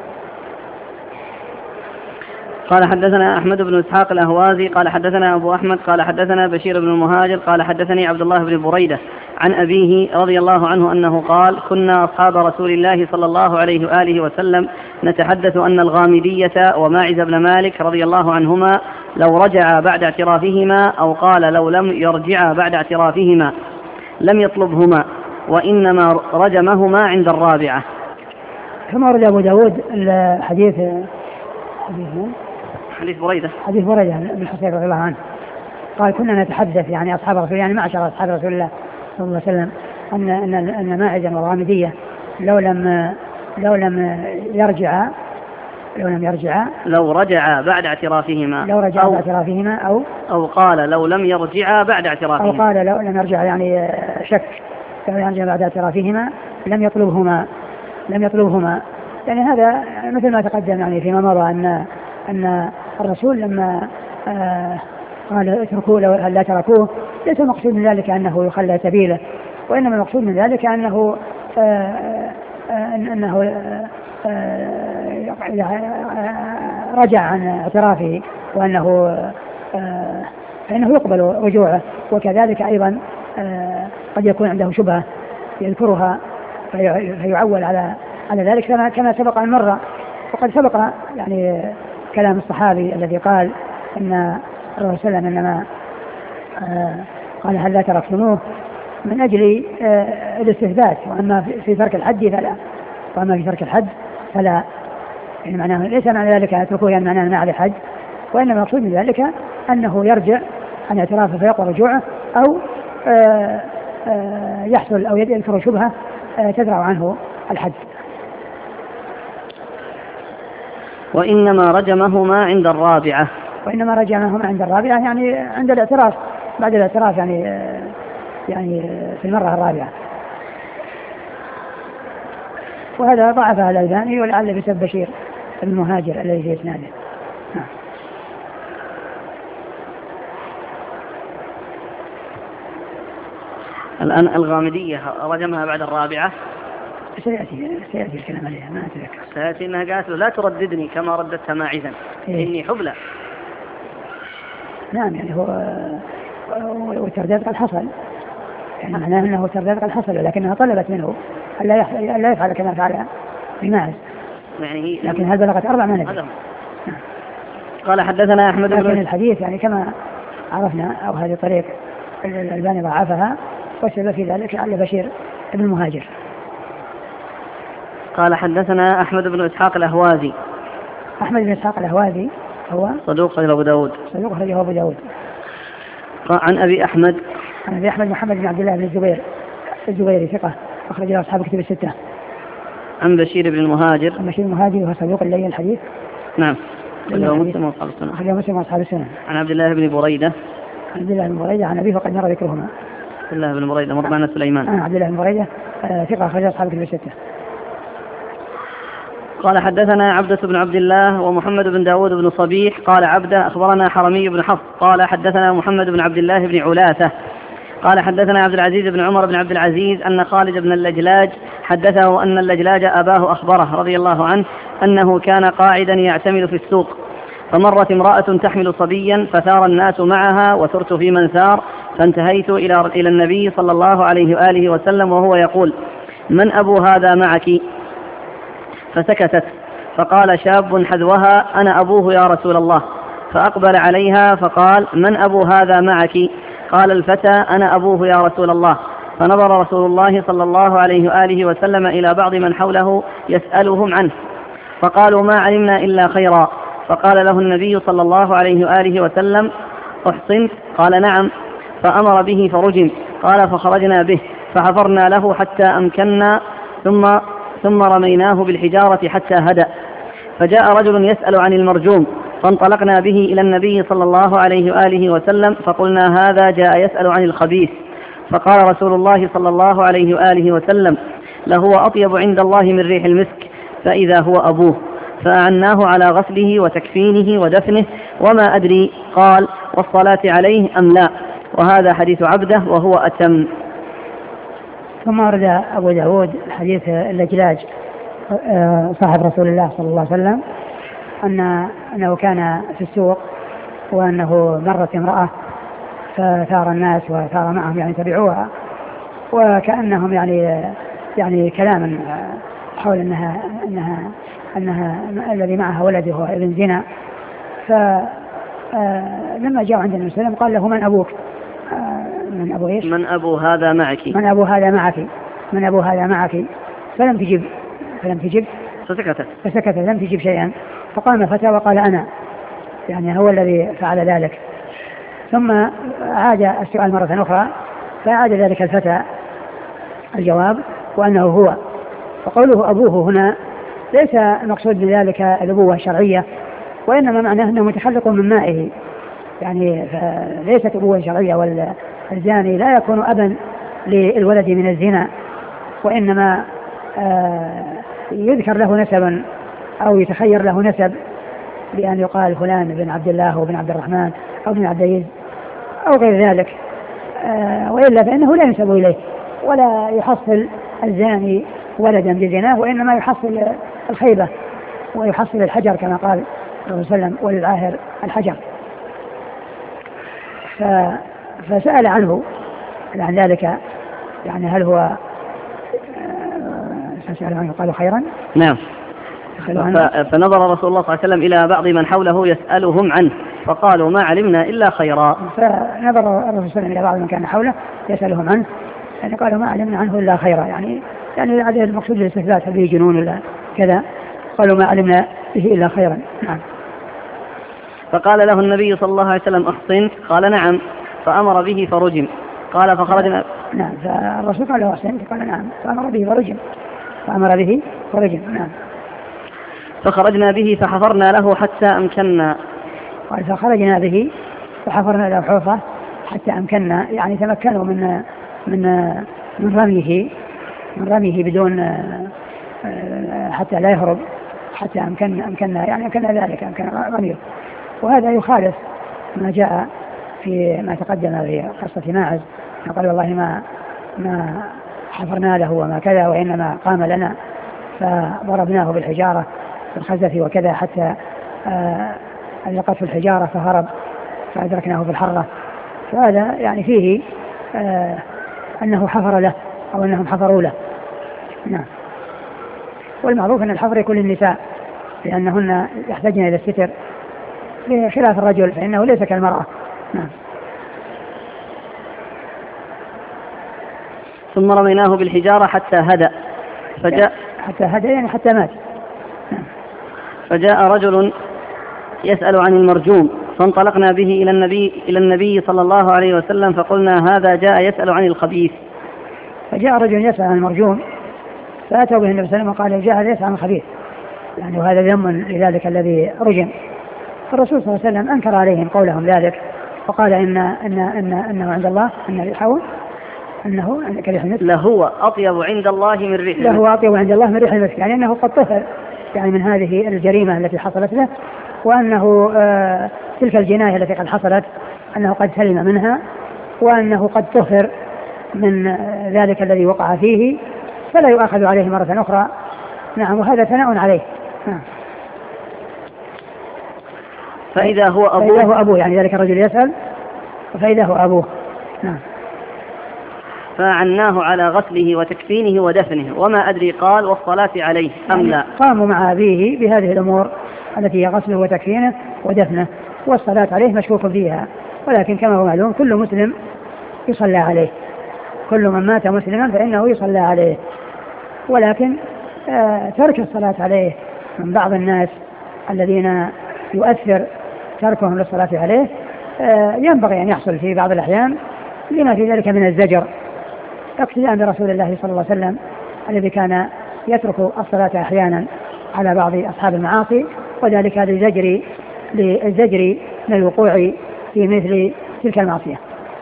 قال حدثنا أحمد بن إسحاق الأهوازي قال حدثنا أبو أحمد قال حدثنا بشير بن المهاجر قال حدثني عبد الله بن بريدة عن أبيه رضي الله عنه أنه قال كنا أصحاب رسول الله صلى الله عليه وآله وسلم نتحدث أن الغامدية وماعز بن مالك رضي الله عنهما لو رجع بعد اعترافهما أو قال لو لم يرجع بعد اعترافهما لم يطلبهما وإنما رجمهما عند الرابعة. ثم ورد أبو داود الحديث حديث حديث بريدة حديث بريدة بن حصيب رضي الله عنه قال كنا نتحدث يعني أصحاب رسول يعني معشر أصحاب رسول الله صلى الله عليه وسلم أن أن أن ماعزا والغامدية لو لم لو لم يرجع لو لم يرجع لو رجع بعد اعترافهما لو رجع بعد اعترافهما أو أو قال لو لم يرجع بعد اعترافهما أو قال لو لم يرجع يعني شك لو يرجع بعد اعترافهما لم يطلبهما لم يطلبهما يعني هذا مثل ما تقدم يعني فيما مضى أن أن الرسول لما آه قال اتركوه لو لا تركوه ليس المقصود من ذلك أنه يخلى سبيله وإنما المقصود من ذلك أنه آه آه أنه آه رجع عن اعترافه وأنه آه فإنه يقبل رجوعه وكذلك أيضا آه قد يكون عنده شبهة يذكرها فيعول على على ذلك كما كما سبق أن مر وقد سبق يعني كلام الصحابي الذي قال أن الرسول صلى الله عليه وسلم إنما آه قال هل لا تركتموه من أجل آه الاستثبات وأما في ترك الحد فلا وأما في ترك الحد فلا يعني معناه ليس معنى ذلك أن يتركوه يعني معناه ما عليه حج، وإنما المقصود من ذلك أنه يرجع عن اعترافه فيقوى رجوعه، أو آآ آآ يحصل أو يذكر شبهة تدرع عنه الحد. وإنما رجمهما عند الرابعة. وإنما رجمهما عند الرابعة يعني عند الاعتراف، بعد الاعتراف يعني يعني في المرة الرابعة. وهذا ضعفه الألباني ولعل بسبب بشير المهاجر الذي في إسناده. الآن الغامدية رجمها بعد الرابعة. سيأتي سيأتي الكلام عليها ما أتذكر. سيأتي أنها قالت له لا ترددني كما رددتها ماعزا إيه؟ إني حبلى. نعم يعني هو والترداد قد حصل، يعني معناه أنه الترداد قد حصل، لكنها طلبت منه ألا يفعل كما فعل بماعز، يعني هي لكن هل بلغت أربع ما ندري. قال حدثنا أحمد بن لكن الحديث يعني كما عرفنا أو هذه طريق الألباني ضعفها، والسبب في ذلك لعل بشير ابن المهاجر. قال حدثنا أحمد بن إسحاق الأهوازي. أحمد بن إسحاق الأهوازي هو صدوق أخرجه أبو داود. صدوق أخرجه أبو داود. عن أبي أحمد عن أبي أحمد محمد بن عبد الله بن الزبير الزبيري ثقة أخرج له أصحاب كتب الستة. عن بشير بن المهاجر. عن بشير المهاجر وهو صدوق الليل الحديث. نعم. أخرجه مسلم وأصحاب السنة. أخرجه مسلم وأصحاب السنة. عن عبد الله بن بريدة. عن عبد الله بن بريدة عن أبيه وقد مر ذكرهما. عبد الله بن بريدة مر معنا سليمان. عن عبد الله بن بريدة ثقة أخرج له أصحاب كتب الستة. قال حدثنا عبدة بن عبد الله ومحمد بن داود بن صبيح. قال عبدة أخبرنا حرمي بن حفص قال حدثنا محمد بن عبد الله بن علاثة قال حدثنا عبد العزيز بن عمر بن عبد العزيز أن خالد بن اللجلاج حدثه أن اللجلاج أباه أخبره رضي الله عنه أنه كان قاعدا يعتمل في السوق، فمرت امرأة تحمل صبيا فثار الناس معها وسرت في من ثار، فانتهيت إلى إلى النبي صلى الله عليه وآله وسلم وهو يقول: من أبو هذا معك؟ فسكتت، فقال شاب حذوها: أنا أبوه يا رسول الله. فأقبل عليها فقال: من أبو هذا معك؟ قال الفتى: أنا أبوه يا رسول الله. فنظر رسول الله صلى الله عليه وآله وسلم إلى بعض من حوله يسألهم عنه، فقالوا: ما علمنا إلا خيرا. فقال له النبي صلى الله عليه وآله وسلم: أحصنت؟ قال: نعم. فأمر به فرجم. قال: فخرجنا به فحفرنا له حتى أمكنا ثم ثم رميناه بالحجارة حتى هدأ. فجاء رجل يسأل عن المرجوم، فانطلقنا به إلى النبي صلى الله عليه وآله وسلم فقلنا: هذا جاء يسأل عن الخبيث. فقال رسول الله صلى الله عليه وآله وسلم: لهو أطيب عند الله من ريح المسك، فإذا هو أبوه. فأعناه على غسله وتكفينه ودفنه، وما أدري قال: والصلاة عليه أم لا. وهذا حديث عبده وهو أتم. ثم ورد أبو داود حديث اللجلاج صاحب رسول الله صلى الله عليه وسلم أن أنه كان في السوق وأنه مرت امرأة فثار الناس وثار معهم يعني تبعوها، وكأنهم يعني يعني كلاما حول أنها أنها أنها الذي معها ولده هو ابن زنا. فلما جاءوا عند النبي صلى الله عليه وسلم قال له: من أبوك؟ من أبو إيش؟ من أبو هذا معك؟ من أبو هذا معك؟ من أبو هذا معك؟ فلم تجب فلم تجب فسكتت فسكتت لم تجب شيئا. فقام فتى وقال: أنا، يعني هو الذي فعل ذلك. ثم عاد السؤال مرة أخرى فعاد ذلك الفتى الجواب وأنه هو. فقوله أبوه هنا ليس المقصود بذلك الأبوة الشرعية، وإنما معناه أنه متخلق من مائه، يعني ليست أبوة شرعية، والزاني لا يكون أبا للولد من الزنا، وإنما يذكر له نسبا أو يتخير له نسب بأن يقال فلان بن عبد الله وبن عبد الرحمن أو بن عبد العزيز أو غير ذلك، وإلا فإنه لا ينسب إليه ولا يحصل الزاني ولدا بزناه، وإنما يحصل الخيبة ويحصل الحجر كما قال الرسول صلى الله عليه وسلم: وللعاهر الحجر. فسأل عنه عن ذلك، يعني هل هو فسأل عنه قالوا خيرا. نعم. فنظر رسول الله صلى الله عليه وسلم إلى بعض من حوله يسألهم عنه فقالوا: ما علمنا إلا خيرا. فنظر الرسول صلى الله عليه وسلم إلى بعض من كان حوله يسألهم عنه، يعني قالوا: ما علمنا عنه إلا خيرا، يعني يعني هذا المقصود للاستثبات، هل به جنون ولا كذا. قالوا ما علمنا به إلا خيرا. نعم. فقال له النبي صلى الله عليه وسلم أحصنت؟ قال نعم. فأمر به فرجم. قال فخرجنا. نعم. فالرسول قال له أحصنت؟ قال نعم. فأمر به فرجم. فأمر به فرجم. نعم. فخرجنا به فحفرنا له حتى أمكننا. قال فخرجنا به فحفرنا له حفرة حتى أمكننا، يعني تمكنوا من من من رميه من رميه بدون حتى لا يهرب، حتى أمكن أمكننا يعني أمكننا ذلك أمكن رميه. وهذا يخالف ما جاء في ما تقدم في قصة ماعز، قال والله ما ما حفرنا له وما كذا، وإنما قام لنا فضربناه بالحجارة في الخزف وكذا حتى ألقته الحجارة فهرب فأدركناه في الحرة. فهذا يعني فيه آه أنه حفر له أو أنهم حفروا له. نعم. والمعروف أن الحفر يكون للنساء لأنهن يحتاجن إلى الستر بخلاف الرجل فإنه ليس كالمرأة. نعم. ثم رميناه بالحجارة حتى هدأ فجاء حتى هدأ يعني حتى مات. نعم. فجاء رجل يسأل عن المرجوم فانطلقنا به إلى النبي إلى النبي صلى الله عليه وسلم فقلنا هذا جاء يسأل عن الخبيث. فجاء رجل يسأل عن المرجوم فأتوا به النبي صلى الله عليه وسلم وقال جاء هذا يسأل عن الخبيث، يعني وهذا ذم لذلك الذي رجم. فالرسول صلى الله عليه وسلم أنكر عليهم قولهم ذلك وقال إن إن إن إنه عند الله أن ريحه أنه كريح المسك لهو أطيب عند الله من ريح المسك. لهو أطيب عند الله من ريح المسك، يعني أنه قد طهر يعني من هذه الجريمة التي حصلت له، وأنه آه تلك الجناية التي قد حصلت أنه قد سلم منها، وأنه قد طهر من آه ذلك الذي وقع فيه فلا يؤخذ عليه مرة أخرى. نعم. وهذا ثناء عليه. نعم. فإذا هو أبوه فإذا هو أبوه يعني ذلك الرجل يسأل فإذا هو أبوه. نعم. فعناه على غسله وتكفينه ودفنه وما أدري قال والصلاة عليه أم لا. قاموا مع أبيه بهذه الأمور التي هي غسله وتكفينه ودفنه، والصلاة عليه مشكوك فيها، ولكن كما هو معلوم كل مسلم يصلى عليه، كل من مات مسلما فإنه يصلى عليه، ولكن آه ترك الصلاة عليه من بعض الناس الذين يؤثر تركهم للصلاة عليه آه ينبغي أن يحصل في بعض الأحيان لما في ذلك من الزجر، اقتداء برسول الله صلى الله عليه وسلم الذي كان يترك الصلاة أحيانا على بعض أصحاب المعاصي، وذلك للزجر للزجر من الوقوع في مثل تلك المعصية.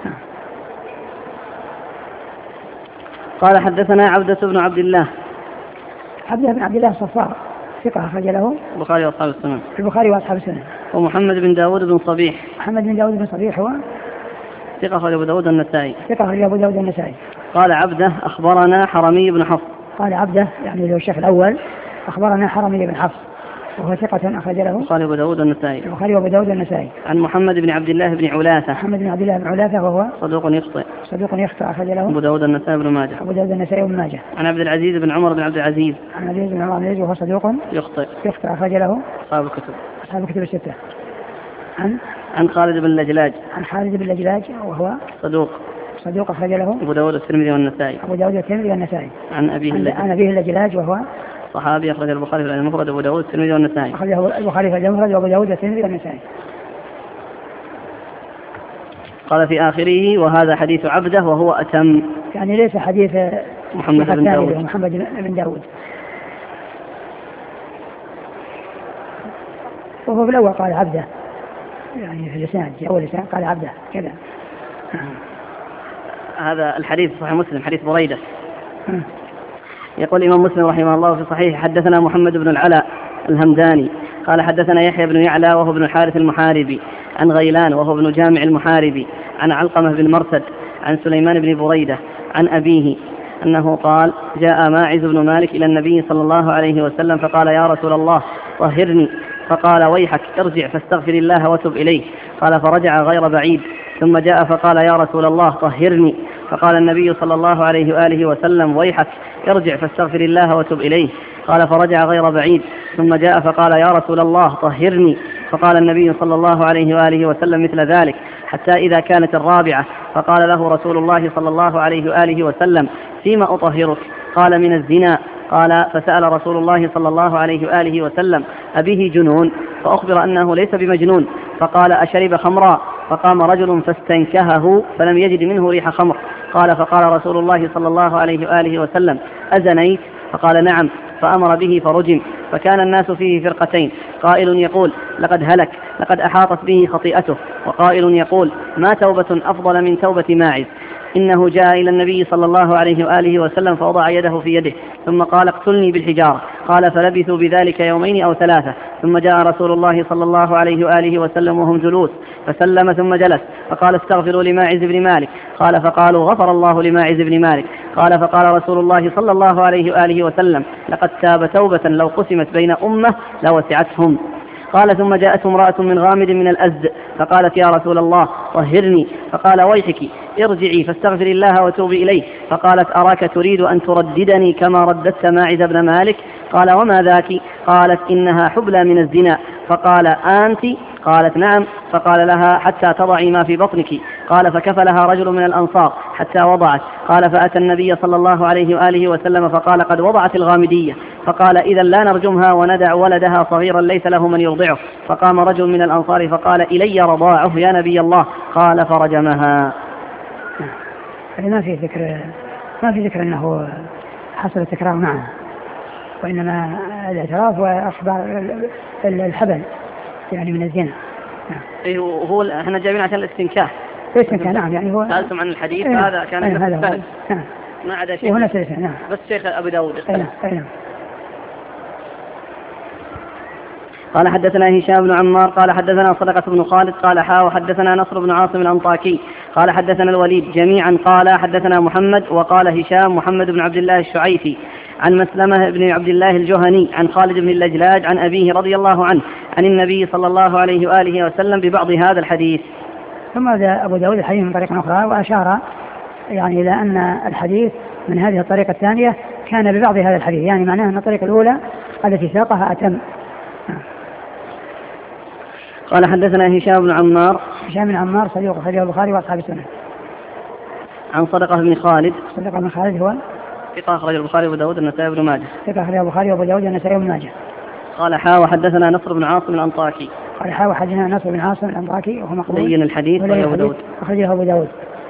قال حدثنا عبدة بن عبد الله. عبدة بن عبد الله الصفار ثقة أخرج له البخاري وأصحاب السنن. البخاري وأصحاب السنن. ومحمد بن داود بن صبيح. محمد بن داود بن صبيح هو ثقة أخرج أبو داود النسائي. ثقة أخرج أبو داود النسائي. قال عبده أخبرنا حرمي بن حفص. قال عبده يعني له الشيخ الأول أخبرنا حرمي بن حفص وهو ثقة أخرج له البخاري وأبو داود النسائي. البخاري وأبو داود النسائي. عن محمد بن عبد الله بن علاثة. محمد بن عبد الله بن علاثة وهو صدوق يخطئ. صدوق يخطئ أخرج له أبو داود النسائي بن ماجه. أبو داود النسائي بن ماجه. عن عبد العزيز بن عمر بن عبد العزيز. عن عبد العزيز بن عمر بن عبد العزيز وهو صدوق يخطئ. يخطئ أخرج له أصحاب الكتب. أصحاب الكتب الستة. عن عن خالد بن لجلاج. عن خالد بن لجلاج وهو صدوق صدوق أخرج له أبو داود الترمذي والنسائي. أبو داود الترمذي والنسائي. عن أبيه اللجلاج. عن أبيه اللجلاج وهو صحابي أخرج البخاري في المفرد أبو داود الترمذي والنسائي. أخرجه البخاري في المفرد وأبو داود الترمذي والنسائي. قال في آخره وهذا حديث عبده وهو أتم، يعني ليس حديث محمد بن داود. محمد بن داود وهو في الأول قال عبده يعني في اللسان في أول لسان قال عبده كذا. هذا الحديث صحيح مسلم حديث بريدة. يقول الإمام مسلم رحمه الله في صحيح حدثنا محمد بن العلاء الهمداني قال حدثنا يحيى بن يعلى وهو ابن الحارث المحاربي عن غيلان وهو ابن جامع المحاربي عن علقمة بن مرثد عن سليمان بن بريدة عن أبيه أنه قال جاء ماعز بن مالك إلى النبي صلى الله عليه وسلم فقال يا رسول الله طهرني، فقال ويحك ارجع فاستغفر الله وتب إليه، قال فرجع غير بعيد ثم جاء فقال يا رسول الله طهرني، فقال النبي صلى الله عليه وآله وسلم ويحك ارجع فاستغفر الله وتب إليه، قال فرجع غير بعيد ثم جاء فقال يا رسول الله طهرني، فقال النبي صلى الله عليه وآله وسلم مثل ذلك حتى إذا كانت الرابعة فقال له رسول الله صلى الله عليه وآله وسلم فيما أطهرك؟ قال من الزنا، قال فسأل رسول الله صلى الله عليه وآله وسلم أبيه جنون؟ فأخبر أنه ليس بمجنون. فقال أشرب خمرا؟ فقام رجل فاستنكهه فلم يجد منه ريح خمر. قال فقال رسول الله صلى الله عليه وآله وسلم أزنيت؟ فقال نعم. فأمر به فرجم. فكان الناس فيه فرقتين، قائل يقول لقد هلك لقد أحاطت به خطيئته، وقائل يقول ما توبة أفضل من توبة ماعز. إنه جاء إلى النبي صلى الله عليه وآله وسلم فوضع يده في يده ثم قال اقتلني بالحجارة. قال فلبثوا بذلك يومين أو ثلاثة، ثم جاء رسول الله صلى الله عليه وآله وسلم وهم جلوس فسلم ثم جلس فقال استغفروا لماعز بن مالك. قال فقالوا غفر الله لماعز بن مالك. قال فقال رسول الله صلى الله عليه وآله وسلم لقد تاب توبة لو قسمت بين أمة لوسعتهم. قال ثم جاءت امرأة من غامد من الأزد فقالت يا رسول الله طهرني. فقال ويحك ارجعي فاستغفري الله وتوبي إليه. فقالت أراك تريد أن ترددني كما رددت ماعز بن مالك. قال وما ذاك؟ قالت إنها حبلى من الزنا. فقال أنت؟ قالت نعم. فقال لها حتى تضعي ما في بطنك. قال فكفلها رجل من الأنصار حتى وضعت. قال فأتى النبي صلى الله عليه وآله وسلم فقال قد وضعت الغامدية. فقال إذا لا نرجمها وندع ولدها صغيرا ليس له من يرضعه. فقام رجل من الأنصار فقال إلي رضاعه يا نبي الله. قال فرجمها. ما في ذكر ما في ذكر أنه حصل التكرار معه، وإنما الاعتراف وأخبار الحبل يعني من الزنا. إيه هو احنا جايبين عشان الاستنكاه. الاستنكاه نعم، يعني هو سألتم عن الحديث ايه هذا كان ايه هذا فهد. نعم ما عدا شيء وهنا سلسة نعم بس شيخ أبو داود ايه ايه. قال حدثنا هشام بن عمار قال حدثنا صدقة بن خالد قال حا وحدثنا نصر بن عاصم الأنطاكي قال حدثنا الوليد جميعا قال حدثنا محمد وقال هشام محمد بن عبد الله الشعيثي عن مسلمة بن عبد الله الجهني عن خالد بن اللجلاج عن أبيه رضي الله عنه عن النبي صلى الله عليه وآله وسلم ببعض هذا الحديث. ثم ذا أبو داود الحديث من طريق أخرى وأشار يعني إلى أن الحديث من هذه الطريقة الثانية كان ببعض هذا الحديث، يعني معناه أن الطريقة الأولى التي ساقها أتم. قال حدثنا هشام بن عمار هشام بن عمار صديق أخرجه البخاري وأصحاب السنن. عن صدقة بن خالد صدقة بن خالد هو ثقة أخرج البخاري وأبو داود والنسائي بن ماجه. ثقة أخرج البخاري وأبو داود والنسائي بن ماجه. قال حا وحدثنا نصر بن عاصم الأنطاكي قال حا وحدثنا نصر بن عاصم الأنطاكي وهو مقبول لين الحديث وأبو داود أخرجه أبو داود.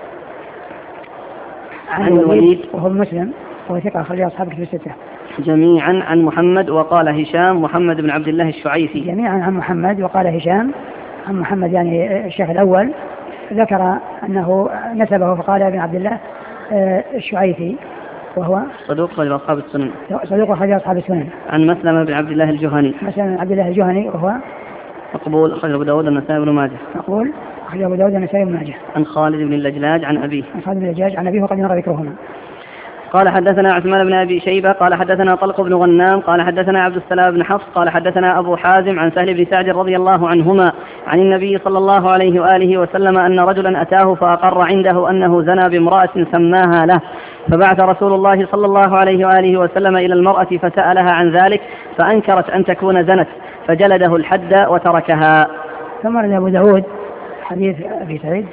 عن الوليد وهو مسلم وهو ثقة أخرج أصحاب الكتب الستة جميعا عن محمد وقال هشام محمد بن عبد الله الشعيثي جميعا عن محمد وقال هشام عن محمد يعني الشيخ الأول ذكر أنه نسبه فقال ابن عبد الله الشعيثي وهو صدوق أخرج أصحاب السنن صدوق أخرج أصحاب السنن. عن مسلمة بن عبد الله الجهني مسلمة بن عبد الله الجهني وهو مقبول أخرج أبو داود والنسائي بن ماجه مقبول أخرج أبو داود والنسائي بن ماجه. عن خالد بن اللجلاج عن أبيه عن خالد بن اللجلاج عن أبيه وقد مر ذكرهما. قال حدثنا عثمان بن أبي شيبة قال حدثنا طلق بن غنام قال حدثنا عبد السلام بن حفص قال حدثنا أبو حازم عن سهل بن سعد رضي الله عنهما عن النبي صلى الله عليه وآله وسلم أن رجلا أتاه فأقر عنده أنه زنى بامرأة سماها له، فبعث رسول الله صلى الله عليه وآله وسلم إلى المرأة فسألها عن ذلك فأنكرت أن تكون زنت فجلده الحد وتركها. ثم رد أبو داود حديث أبي سعيد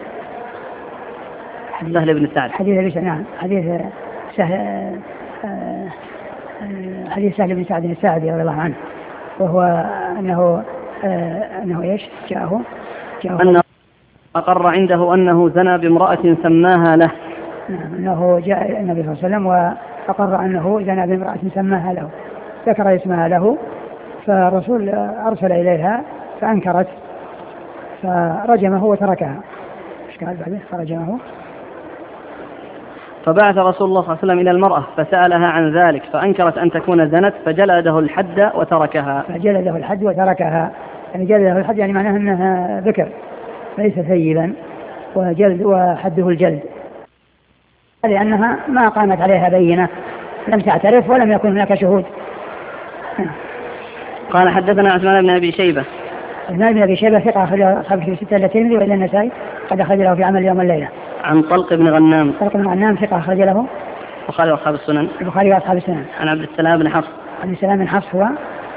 سهل بن سعد حديث أبي سعيد نعم حديث سهل حديث سهل بن سعد الساعدي رضي الله عنه وهو أنه أنه إيش جاءه جاءه أنه أقر عنده أنه زنى بامرأة سماها له. نعم أنه جاء النبي صلى الله عليه وسلم وأقر أنه زنى بامرأة سماها له ذكر اسمها له فالرسول أرسل إليها فأنكرت فرجمه وتركها. إيش قال بعده؟ فرجمه فبعث رسول الله صلى الله عليه وسلم إلى المرأة فسألها عن ذلك فأنكرت أن تكون زنت فجلده الحد وتركها. فجلده الحد وتركها يعني جلده الحد يعني معناه أنها ذكر ليس ثيبا وجلد وحده الجلد لأنها ما قامت عليها بينة لم تعترف ولم يكن هناك شهود. قال حدثنا عثمان بن أبي شيبة عثمان بن أبي شيبة ثقة أخرج أصحاب الكتب الستة إلا الترمذي وإلا النسائي قد أخرج له في عمل يوم الليلة. عن طلق بن غنام طلق بن غنام ثقة أخرج له البخاري وأصحاب السنن البخاري وأصحاب السنن. عن عبد السلام بن حفص عبد السلام بن حفص هو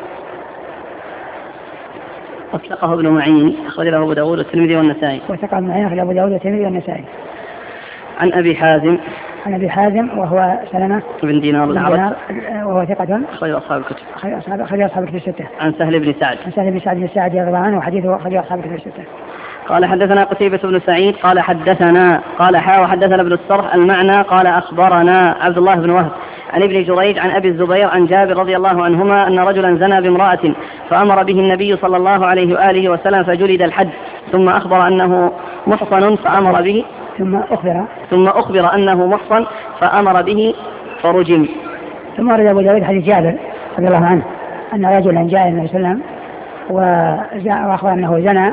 وثقه ابن معين أخرج له أبو داود والترمذي والنسائي وثقه ابن معين أخرج أبو داود والترمذي والنسائي. عن أبي حازم عن أبي حازم وهو سلمة بن دينار الأعرج وهو ثقة أخرج أصحاب الكتب. أخرج أصحاب الكتب الستة. عن سهل بن سعد عن سهل بن سعد الساعدي رضي الله عنه وحديثه أخرج أصحاب الكتب الستة. قال حدثنا قتيبة بن سعيد قال حدثنا قال حا وحدثنا ابن الصرح المعنى قال أخبرنا عبد الله بن وهب عن ابن جريج عن أبي الزبير عن جابر رضي الله عنهما أن رجلا زنى بامرأة فأمر به النبي صلى الله عليه وآله وسلم فجلد الحد ثم أخبر أنه محصن فأمر به ثم أخبر ثم أخبر أنه محصن فأمر به فرجم. ثم ورد أبو داود حديث جابر رضي الله عنه أن رجلا جاء النبي صلى الله عليه وسلم وأخبر أنه زنى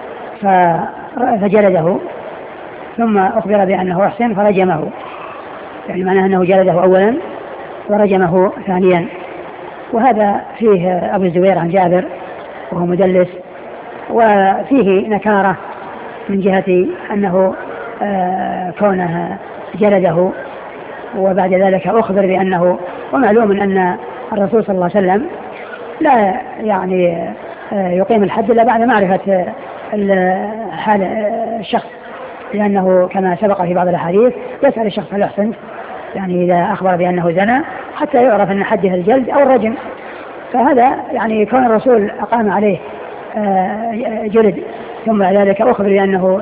فجلده ثم أخبر بأنه أحسن فرجمه، يعني معناه أنه جلده أولا ورجمه ثانيا. وهذا فيه أبو الزبير عن جابر وهو مدلس، وفيه نكارة من جهة أنه آه كونه جلده وبعد ذلك أخبر بأنه، ومعلوم أن الرسول صلى الله عليه وسلم لا يعني آه يقيم الحد إلا بعد معرفة حال الشخص، لأنه كما سبق في بعض الأحاديث يسأل الشخص هل أحسنت، يعني إذا أخبر بأنه زنى حتى يعرف أن حده الجلد أو الرجم. فهذا يعني كون الرسول أقام عليه جلد ثم بعد ذلك أخبر بأنه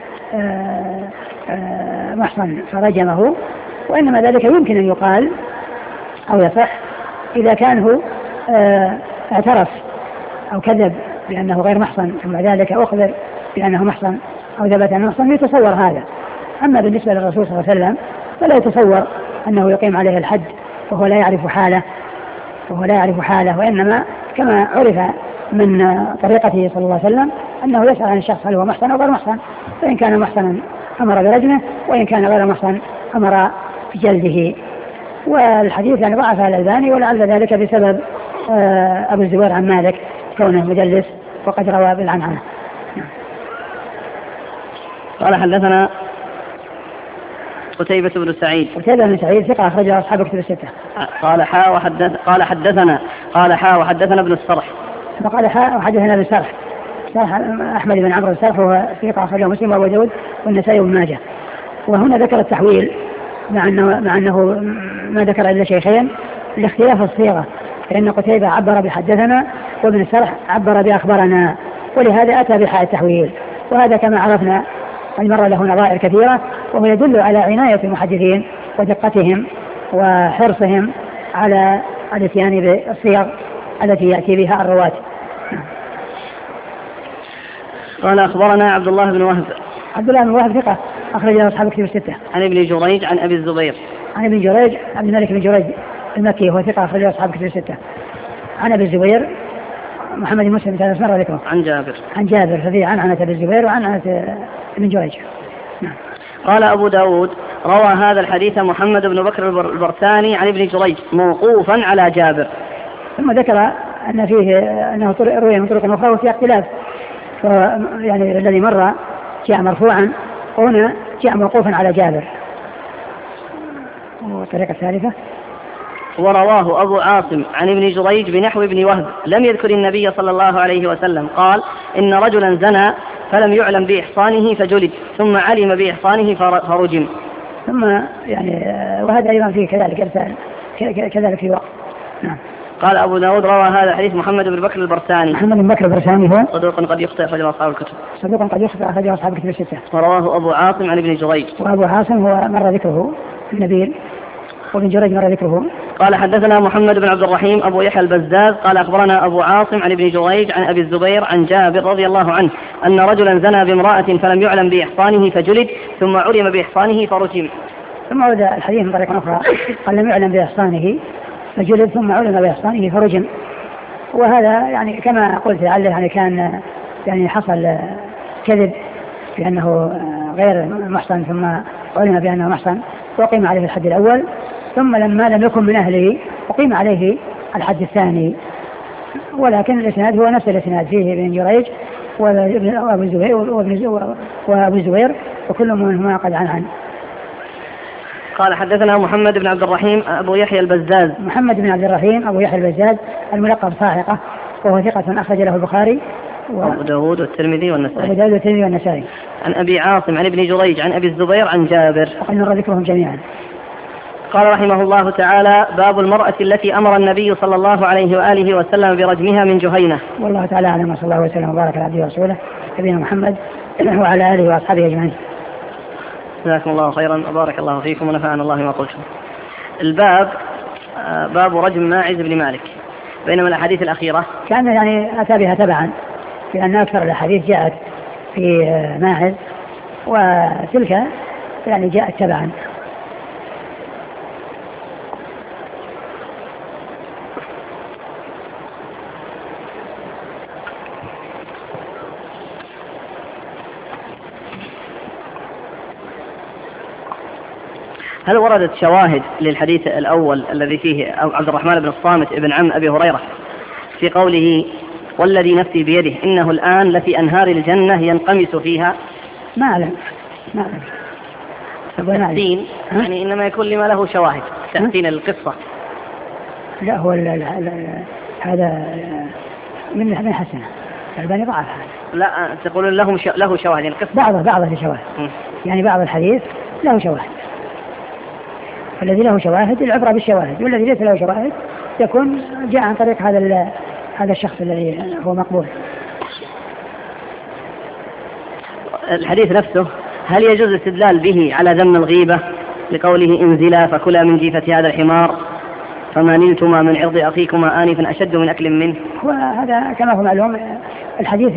محصن فرجمه، وإنما ذلك يمكن أن يقال أو يصح إذا كان هو اعترف أو كذب بأنه غير محصن ثم ذلك أخبر بأنه محصن أو ثبت أنه محصن يتصور هذا. أما بالنسبة للرسول صلى الله عليه وسلم فلا يتصور أنه يقيم عليه الحد وهو لا يعرف حاله وهو لا يعرف حاله وإنما كما عرف من طريقته صلى الله عليه وسلم أنه يسأل عن الشخص هل هو محصن أو غير محصن، فإن كان محصنا أمر برجمه وإن كان غير محصن أمر بجلده. والحديث يعني ضعف الألباني ولعل ذلك بسبب أبو الزبير عن مالك كونه مدلس وقد روى بالعنعنة. قال حدثنا قتيبة بن سعيد قتيبة بن سعيد ثقة أخرجه أصحاب الكتب الستة. قال حا وحدث قال حدثنا قال حا وحدثنا ابن الصرح قال حا وحدثنا ابن الصرح أحمد بن عمرو الصرح وهو ثقة أخرجه مسلم وأبو داود والنسائي وابن ماجه. وهنا ذكر التحويل مع أنه, مع أنه ما ذكر إلا شيخين لاختلاف الصيغة، فإن قتيبة عبر بحدثنا وابن الصرح عبر بأخبرنا، ولهذا أتى بحاء التحويل. وهذا كما عرفنا قد مر له نظائر كثيرة، وهو يدل على عناية المحدثين ودقتهم وحرصهم على الاتيان بالصيغ التي يأتي بها الرواة. قال أخبرنا عبد الله بن وهب عبد الله بن وهب ثقة أخرجه أصحاب الكتب الستة. عن ابن جريج عن أبي الزبير عن ابن جريج عبد الملك بن جريج المكي وهو ثقة أخرجه أصحاب الكتب الستة. عن أبي الزبير محمد بن مسلم ثلاث مرة ذكره. عن جابر عن جابر ففي عن عنة أبي الزبير وعن عنة ابن جريج. نعم. قال أبو داود روى هذا الحديث محمد بن بكر البرساني عن ابن جريج موقوفا على جابر. ثم ذكر أن فيه أنه روي من طرق أخرى وفي اختلاف، يعني الذي مر جاء مرفوعا وهنا جاء موقوفا على جابر. والطريقة الثالثة ورواه أبو عاصم عن ابن جريج بنحو ابن وهب لم يذكر النبي صلى الله عليه وسلم قال إن رجلا زنى فلم يعلم بإحصانه فجلد ثم علم بإحصانه فرجم. ثم يعني وهذا أيضا فيه كذلك إرسال كذلك في وقت. نعم. قال أبو داود روى هذا الحديث محمد بن بكر البرساني محمد بن بكر البرساني هو صدوق قد يخطئ أخرجه أصحاب الكتب صدوق قد يخطئ أخرجه أصحاب الكتب الستة. ورواه أبو عاصم عن ابن جريج وأبو عاصم هو مر ذكره النبيل وابن جريج مر ذكره. قال حدثنا محمد بن عبد الرحيم أبو يحيى البزاز قال أخبرنا أبو عاصم عن ابن جريج عن أبي الزبير عن جابر رضي الله عنه أن رجلا زنى بامرأة فلم يعلم بإحصانه فجلد ثم علم بإحصانه فرجم. ثم ورد الحديث من طريق أخرى قال لم يعلم بإحصانه فجلد ثم علم بإحصانه فرجم. وهذا يعني كما قلت لعله يعني كان يعني حصل كذب بأنه غير محصن ثم علم بأنه محصن وقيم عليه الحد الأول، ثم لما لم يكن من أهله وقيم عليه الحد الثاني. ولكن الإسناد هو نفس الإسناد فيه ابن جريج وابو الزبير وابو الزبير وكل منهما قد عن عن. قال حدثنا محمد بن عبد الرحيم أبو يحيى البزاز محمد بن عبد الرحيم أبو يحيى البزاز الملقب صاعقة وهو ثقة أخرج له البخاري وأبو داود والترمذي والنسائي أبو داود والترمذي والنسائي. عن أبي عاصم عن ابن جريج عن أبي الزبير عن جابر وقد مر ذكرهم جميعا. قال رحمه الله تعالى: باب المرأة التي أمر النبي صلى الله عليه وآله وسلم برجمها من جهينة. والله تعالى أعلم، صلى الله وسلم وبارك على عبده ورسوله نبينا محمد وعلى آله وأصحابه أجمعين. جزاكم الله خيرا وبارك الله فيكم ونفعنا الله ما قلتم. الباب باب رجم ماعز بن مالك، بينما الأحاديث الأخيرة كان يعني أتى بها تبعا، لأن أكثر الأحاديث جاءت في ماعز وتلك يعني جاءت تبعا. هل وردت شواهد للحديث الأول الذي فيه عبد الرحمن بن الصامت ابن عم أبي هريرة في قوله: والذي نفسي بيده إنه الآن لفي أنهار الجنة ينقمس فيها؟ ما أعلم ما أعلم تحسين يعني إنما يكون لما له شواهد، تحسين القصة. لا هو ال ال ال هذا من من حسنة الباني ضعف هذا. لا تقولون له له شواهد يعني القصة بعضه بعضه شواهد م. يعني بعض الحديث له شواهد، الذي له شواهد العبرة بالشواهد، والذي ليس له شواهد يكون جاء عن طريق هذا هذا الشخص الذي هو مقبول. الحديث نفسه هل يجوز الاستدلال به على ذم الغيبة لقوله: انزلا فكلا من جيفة هذا الحمار فما نلتما من عرض أخيكما آنفا أشد من أكل منه؟ وهذا كما هو معلوم الحديث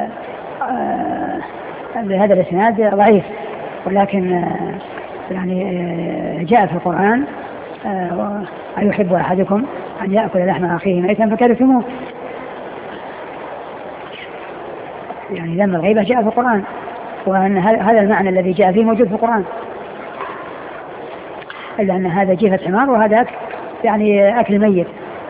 بهذا الإسناد ضعيف، ولكن يعني جاء في القرآن: أيحب أحدكم أن يأكل لحم أخيه ميتا فكرهتموه. يعني ذم الغيبة جاء في القرآن، وأن هذا المعنى الذي جاء فيه موجود في القرآن، إلا أن هذا جيفة حمار وهذا يعني أكل ميت.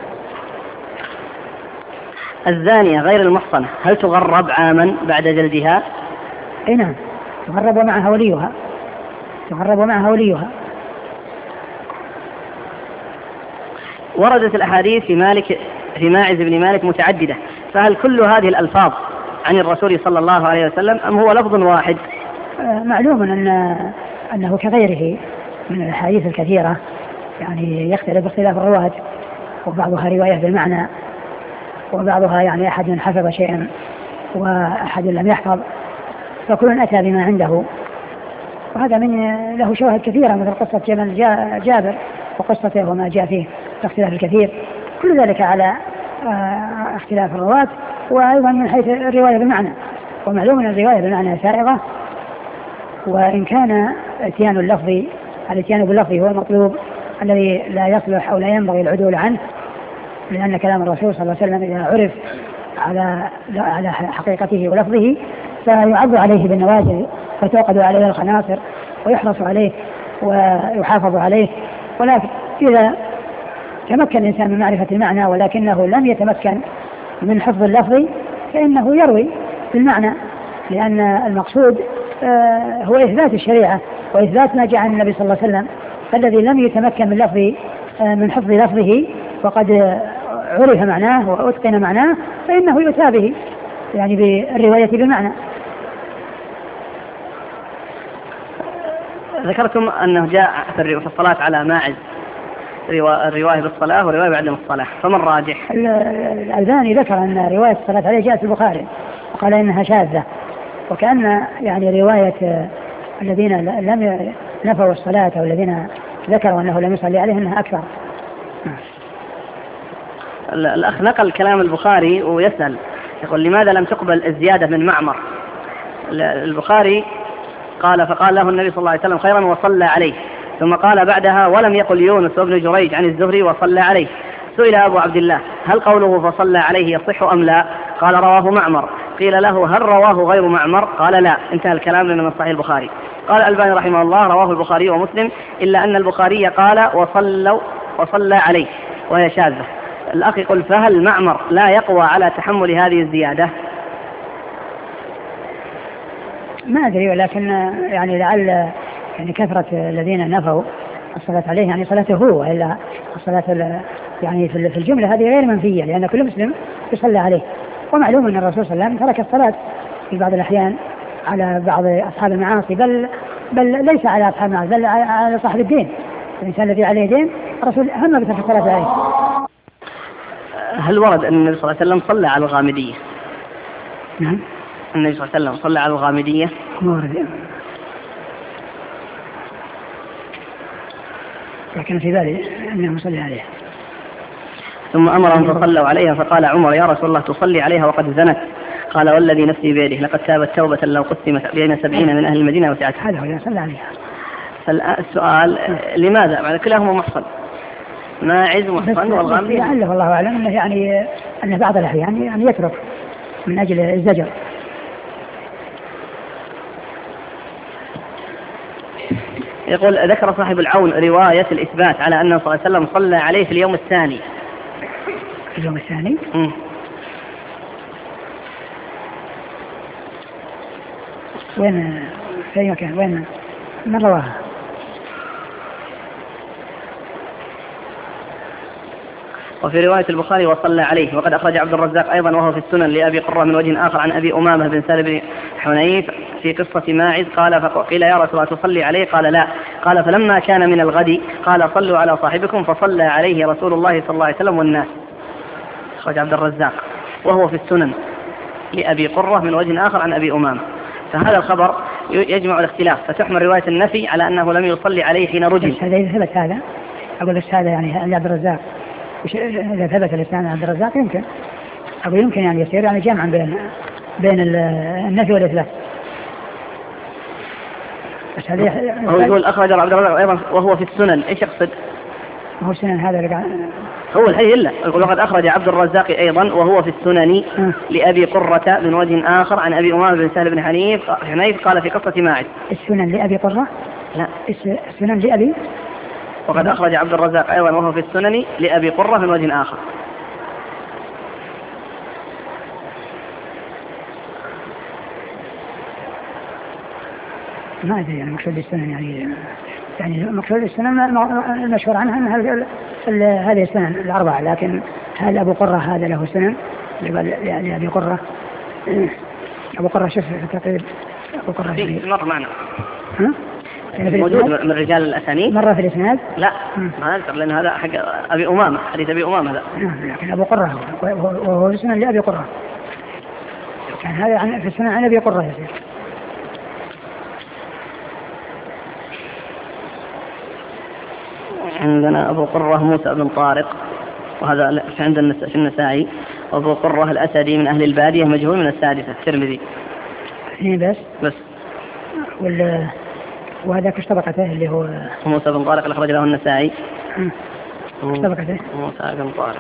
الزانية غير المحصنة هل تغرب عاما بعد جلدها؟ اي نعم، تغرب ومعها وليها، تغرب ومعها وليها. وردت الأحاديث في مالك في ماعز بن مالك متعددة، فهل كل هذه الألفاظ عن الرسول صلى الله عليه وسلم أم هو لفظ واحد؟ معلوم أن أنه كغيره من الأحاديث الكثيرة يعني يختلف باختلاف الرواة، وبعضها رواية بالمعنى، وبعضها يعني أحد حفظ شيئا وأحد لم يحفظ، فكل أتى بما عنده، وهذا من له شواهد كثيرة مثل قصة جمل جابر وقصته وما جاء فيه الاختلاف الكثير، كل ذلك على اختلاف الرواة، وأيضا من حيث الرواية بالمعنى. ومعلوم أن الرواية بالمعنى سائغة، وإن كان اتيان اللفظ الاتيان باللفظ هو المطلوب الذي لا يصلح أو لا ينبغي العدول عنه، لأن كلام الرسول صلى الله عليه وسلم إذا عرف على على حقيقته ولفظه فيعض عليه بالنواجذ فتوقد عليه الخناصر ويحرص عليه ويحافظ عليه. ولكن إذا تمكن الإنسان من معرفة المعنى ولكنه لم يتمكن من حفظ اللفظ فإنه يروي بالمعنى، لأن المقصود هو إثبات الشريعة وإثبات ما جاء عن النبي صلى الله عليه وسلم. فالذي لم يتمكن من لفظ من حفظ لفظه وقد عرف معناه وأتقن معناه فإنه يؤتى به يعني بالرواية بالمعنى. ذكرتم أنه جاء في الصلاة على ماعز الرواية بالصلاة ورواية بعدم الصلاة، فمن راجح؟ الألباني ذكر أن رواية الصلاة عليه جاءت في البخاري وقال إنها شاذة، وكأن يعني رواية الذين لم نفوا الصلاة أو الذين ذكروا أنه لم يصلي عليه أنها أكثر. الأخ نقل كلام البخاري ويسأل يقول: لماذا لم تقبل الزيادة من معمر؟ البخاري قال: فقال له النبي صلى الله عليه وسلم خيرا وصلى عليه، ثم قال بعدها: ولم يقل يونس وابن جريج عن الزهري وصلى عليه. سئل أبو عبد الله: هل قوله فصلى عليه يصح أم لا؟ قال: رواه معمر. قيل له: هل رواه غير معمر؟ قال: لا. انتهى الكلام من صحيح البخاري. قال الألباني رحمه الله: رواه البخاري ومسلم، إلا أن البخاري قال وصلوا وصلى عليه وهي شاذة. الأخ يقول: فهل معمر لا يقوى على تحمل هذه الزيادة؟ ما أدري، ولكن يعني لعل يعني كثرة الذين نفوا الصلاة عليه يعني صلاته هو، إلا الصلاة يعني في الجملة هذه غير منفية، لأن كل مسلم يصلى عليه. ومعلوم أن الرسول صلى الله عليه وسلم ترك الصلاة في بعض الأحيان على بعض أصحاب المعاصي، بل بل ليس على أصحاب المعاصي بل على صاحب الدين، الإنسان الذي عليه دين الرسول هم بترك الصلاة عليه. هل ورد أن النبي صلى الله عليه وسلم صلى على الغامدية؟ نعم. النبي صلى الله عليه وسلم صلى على الغامدية؟ ما ورد، لكن في بالي أنه صلى عليها. ثم أمرهم فصلوا عليها، فقال عمر يا رسول الله تصلي عليها وقد زنت؟ قال والذي نفسي بيده لقد تابت توبة لو قسمت بين سبعين من أهل المدينة وسعتها. هذا هو صلى عليها. فالسؤال لماذا؟ معنى كلاهما محصن، ماعز محصن والغامدية. لعله والله أعلم أنه يعني أن بعض الأحيان يعني يترك من أجل الزجر. يقول ذكر صاحب العون رواية الإثبات على أنه صلى الله عليه وسلم صلى عليه في اليوم الثاني. في اليوم الثاني؟ م. وين في أي مكان؟ وين من رواها؟ وفي رواية البخاري وصلى عليه. وقد أخرج عبد الرزاق أيضا وهو في السنن لأبي قرة من وجه آخر عن أبي أمامة بن سالم بن حنيف في قصة ماعز قال فقيل يا رسول الله تصلي عليه؟ قال لا. قال فلما كان من الغد قال صلوا على صاحبكم فصلى عليه رسول الله صلى الله عليه وسلم والناس. أخرج عبد الرزاق وهو في السنن لأبي قرة من وجه آخر عن أبي أمامة. فهذا الخبر يجمع الاختلاف، فتحمل رواية النفي على أنه لم يصلي عليه حين رجل. هذا إذا ثبت هذا أقول بس هذا يعني عبد الرزاق إذا ثبت الإسلام عبد الرزاق يمكن أقول يمكن يعني يصير يعني جمعا بين بين النفي والإثبات. بس هذا هو يقول أخرج عبد الرزاق أيضا وهو في السنن. إيش يقصد؟ هو السنن هذا اللي هو الحي إلا يقول وقد أخرج عبد الرزاق أيضا وهو في السنن لأبي قرة من وجه آخر عن أبي أمامة بن سهل بن حنيف حنيف قال في قصة ماعز. السنن لأبي قرة؟ لا السنن لأبي. وقد أخرج عبد الرزاق أيضا وهو في السنن لأبي قرة من وجه آخر. ما أدري يعني مقصود السنن يعني يعني مقصود السنن المشهور عنها أن هذه السنن الأربعة، لكن هل أبو قرة هذا له سنن؟ يعني أبي قرة أبو قرة شوف في تقريب أبو قرة في مر معنا ها؟ يعني موجود من رجال الأسانيد مرة في الإسناد؟ لا ما أذكر لأن هذا حق أبي أمامة حديث أبي أمامة هذا. لكن أبو قرة وهو السنن لأبي قرة كان هذا في السنن عن أبي قرة يصير. عندنا أبو قرة موسى بن طارق وهذا عند في النسائي. وأبو قرة الأسدي من أهل البادية مجهول من السادسة الترمذي. إيه بس بس ولا وهذا كش طبقته اللي هو موسى بن طارق اللي أخرج له النسائي. كش طبقته موسى بن طارق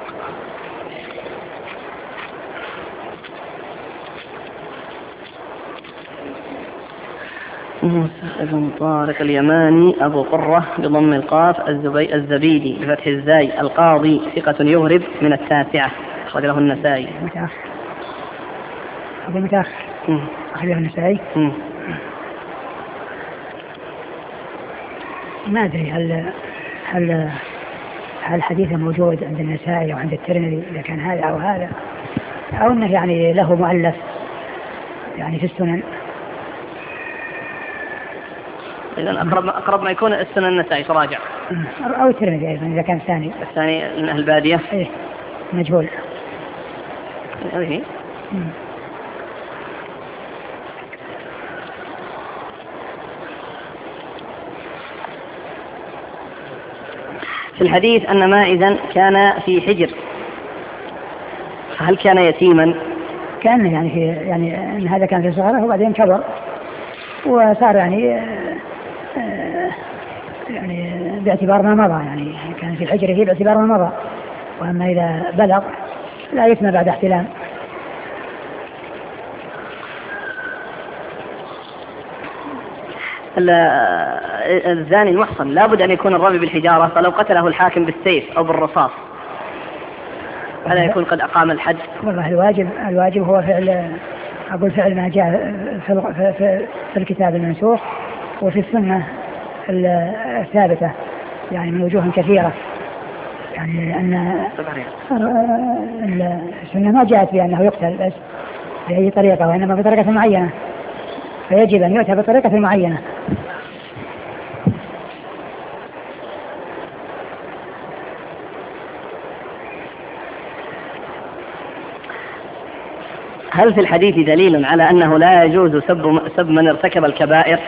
موسى بن طارق اليماني أبو قرة بضم القاف الزبي الزبيدي بفتح الزاي القاضي ثقة يهرب من التاسعة أخرج له النسائي. متأخر أبو متأخر أخرج له النسائي. ما أدري هل هل هل الحديث موجود عند النسائي أو عند الترمذي إذا كان هذا أو هذا أو أنه يعني له مؤلف يعني في السنن. إذن أقرب أقرب ما يكون السنن النسائي تراجع أو الترمذي أيضا إذا كان ثاني الثاني من أهل البادية. إيه مجهول. هذه في الحديث أن ماعزا كان في حجر، هل كان يتيما؟ كان يعني في يعني أن هذا كان في صغره وبعدين كبر وصار يعني يعني باعتبار ما مضى يعني كان في الحجر فيه باعتبار ما مضى، وأما إذا بلغ لا يثنى بعد احتلام. الزاني المحصن لابد أن يكون الرمي بالحجارة، فلو قتله الحاكم بالسيف أو بالرصاص هذا يكون قد أقام الحد. والله الواجب الواجب هو فعل أقول فعل ما جاء في, في, في, في الكتاب المنسوخ وفي السنة الثابتة يعني من وجوه كثيرة، يعني أن السنة ما جاءت بأنه يقتل بس بأي طريقة وإنما بطريقة معينة، فيجب أن يؤتى بطريقة معينة. هل في الحديث دليل على أنه لا يجوز سب, سب من ارتكب الكبائر؟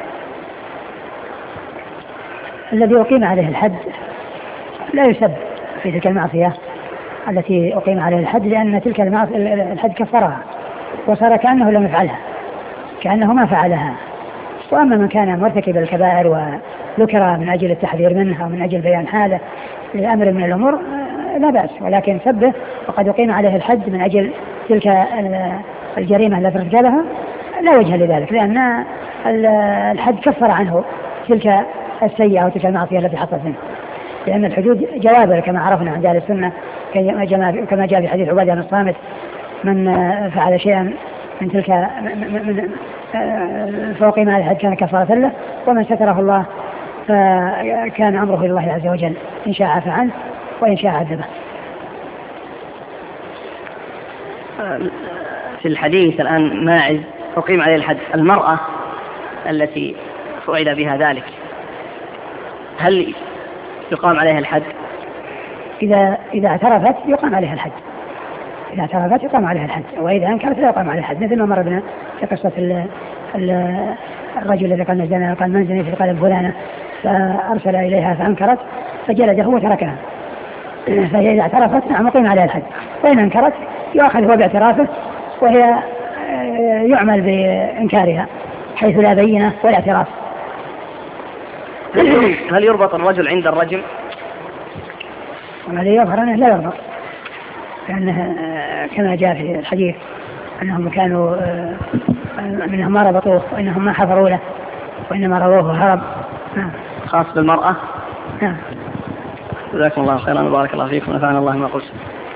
الذي أقيم عليه الحد لا يسب في تلك المعصية التي أقيم عليه الحد، لأن تلك الحد كفرها وصار كأنه لم يفعلها، كأنه ما فعلها. وأما من كان مرتكب الكبائر وذكر من أجل التحذير منها ومن أجل بيان حاله لأمر من الأمور لا بأس، ولكن سبه وقد أقيم عليه الحد من أجل تلك الجريمة التي ارتكبها لا وجه لذلك، لأن الحد كفر عنه تلك السيئة وتلك المعصية التي حصلت منه، لأن الحدود جوابر كما عرفنا عند أهل السنة كما جاء في حديث عبادة بن الصامت: من فعل شيئا من تلك من فأقيم عليه الحد كان كفارة له، ومن ستره الله فكان أمره إلى الله عز وجل، إن شاء عفى عنه وإن شاء عذبه. في الحديث الآن ماعز أقيم عليه الحد، المرأة التي فعل بها ذلك هل يقام عليها الحد؟ إذا إذا اعترفت يقام عليها الحد، إذا اعترفت يقام عليها الحد، وإذا أنكرت لا يقام عليها الحد، مثل ما مر بنا في قصة الرجل الذي قال نزلنا قال من زنيت قال فلانة فأرسل إليها فأنكرت فجلده وتركها، فهي إذا اعترفت نعم يقيم عليها الحد، وإن أنكرت يؤخذ هو باعترافه وهي يعمل بإنكارها حيث لا بينة ولا اعتراف. هل يربط الرجل عند الرجم؟ والذي يظهر أنه لا يربط، لأنه كما جاء في الحديث أنهم كانوا منهم ما ربطوه وإنهم ما حفروا له وإنما رووه هرب. خاص بالمرأة. نعم. جزاكم الله خيرا وبارك الله فيكم ونفعنا الله ما قلت.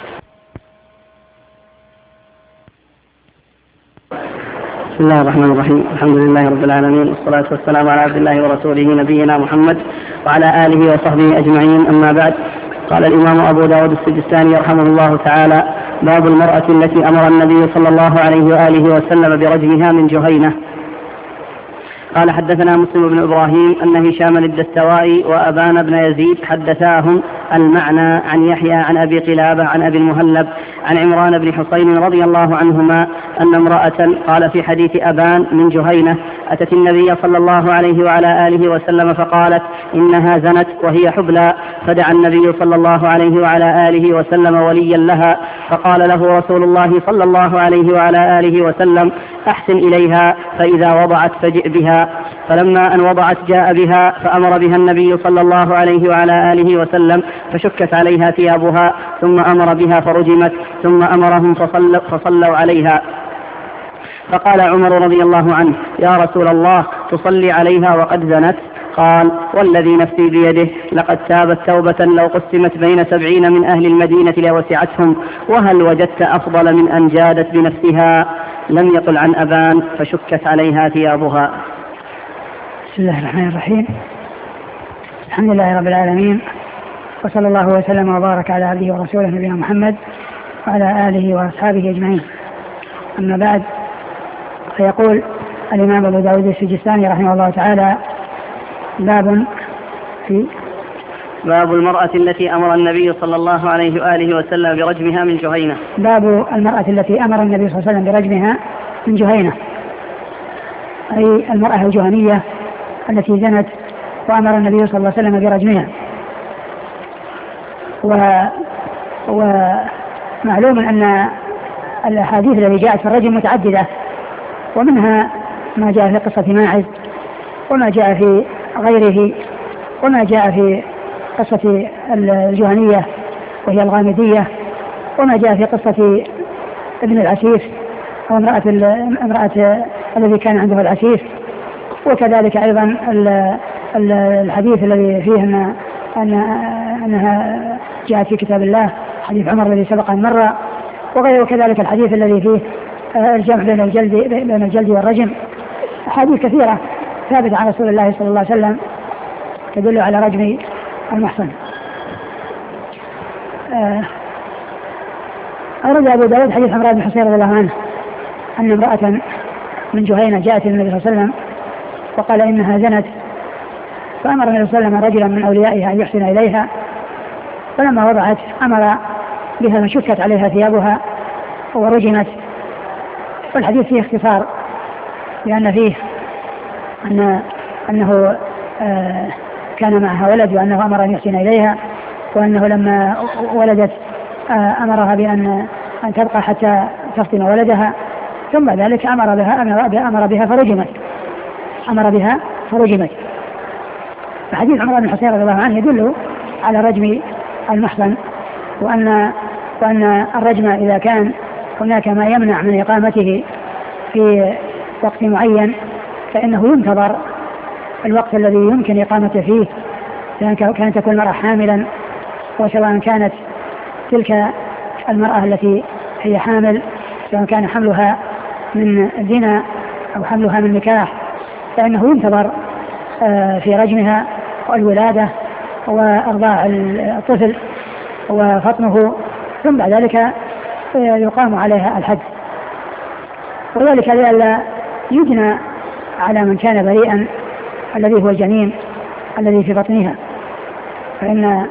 بسم الله الرحمن الرحيم، الحمد لله رب العالمين، والصلاة والسلام على عبد الله ورسوله نبينا محمد وعلى آله وصحبه أجمعين، أما بعد. قال الإمام أبو داود السجستاني رحمه الله تعالى: باب المرأة التي أمر النبي صلى الله عليه وآله وسلم برجمها من جهينة. قال: حدثنا مسلم بن إبراهيم أن هشام الدستوائي وأبان بن يزيد حدثاهم المعنى عن يحيى عن أبي قلابة عن أبي المهلب عن عمران بن حصين رضي الله عنهما أن امرأة قال في حديث أبان من جهينة أتت النبي صلى الله عليه وعلى آله وسلم فقالت إنها زنت وهي حبلى، فدعا النبي صلى الله عليه وعلى آله وسلم وليا لها، فقال له رسول الله صلى الله عليه وعلى آله وسلم: أحسن إليها، فإذا وضعت فجئ بها. فلما أن وضعت جاء بها فأمر بها النبي صلى الله عليه وعلى آله وسلم فشكت عليها ثيابها، ثم أمر بها فرجمت، ثم أمرهم فصلوا, فصلوا عليها. فقال عمر رضي الله عنه: يا رسول الله، تصلي عليها وقد زنت؟ قال: والذي نفسي بيده لقد تابت توبة لو قسمت بين سبعين من أهل المدينة لوسعتهم، وهل وجدت أفضل من أن جادت بنفسها؟ لم يقل عن أبان فشكت عليها ثيابها. بسم الله الرحمن الرحيم، الحمد لله رب العالمين، وصلى الله وسلم وبارك على عبده ورسوله نبينا محمد وعلى آله وأصحابه أجمعين. أما بعد، فيقول الإمام أبو داود السجستاني رحمه الله تعالى: باب في باب المرأة التي أمر النبي صلى الله عليه وآله وسلم برجمها من جهينة. باب المرأة التي أمر النبي صلى الله عليه وسلم برجمها من جهينة، أي المرأة الجهنية التي زنت وأمر النبي صلى الله عليه وسلم برجمها. ومعلوم أن الأحاديث التي جاءت في الرجم متعددة، ومنها ما جاء في قصة ماعز، وما جاء في غيره، وما جاء في قصة الجهنية وهي الغامدية، وما جاء في قصة ابن العسيف أو امرأة, امرأة الذي كان عنده العسيف، وكذلك أيضا الحديث الذي فيه أن أنها جاءت في كتاب الله، حديث عمر الذي سبق أن مر، وغيره كذلك الحديث الذي فيه الجمع بين الجلد بين الجلد والرجم. أحاديث كثيرة ثابتة عن رسول الله صلى الله عليه وسلم تدل على رجم المحصن. أورد أبو داود حديث عمران بن حصين رضي الله عنه أن امرأة من جهينة جاءت النبي صلى الله عليه وسلم وقال إنها زنت، فأمر النبي صلى الله عليه وسلم رجلا من أوليائها أن يحسن إليها، فلما وضعت أمر بها فشكت عليها ثيابها ورجمت، والحديث فيه اختصار، لأن فيه أن أنه آه كان معها ولد وأنه أمر أن يحسن إليها، وأنه لما ولدت آه أمرها بأن أن تبقى حتى تفطم ولدها، ثم ذلك أمر بها أمر بها فرجمت أمر بها فرجمت. فحديث عمران بن حصين رضي الله عنه يدل على رجم المحصن، وأن وأن الرجم إذا كان هناك ما يمنع من إقامته في وقت معين فإنه ينتظر الوقت الذي يمكن إقامته فيه، لأن كانت تكون المرأة حاملا، وسواء كانت تلك المرأة التي هي حامل سواء كان حملها من زنا أو حملها من نكاح فإنه ينتظر في رجمها والولادة وإرضاع الطفل وفطمه، ثم بعد ذلك يقام عليها الحد. وذلك لئلا يجنى على من كان بريئا الذي هو الجنين الذي في بطنها، فإن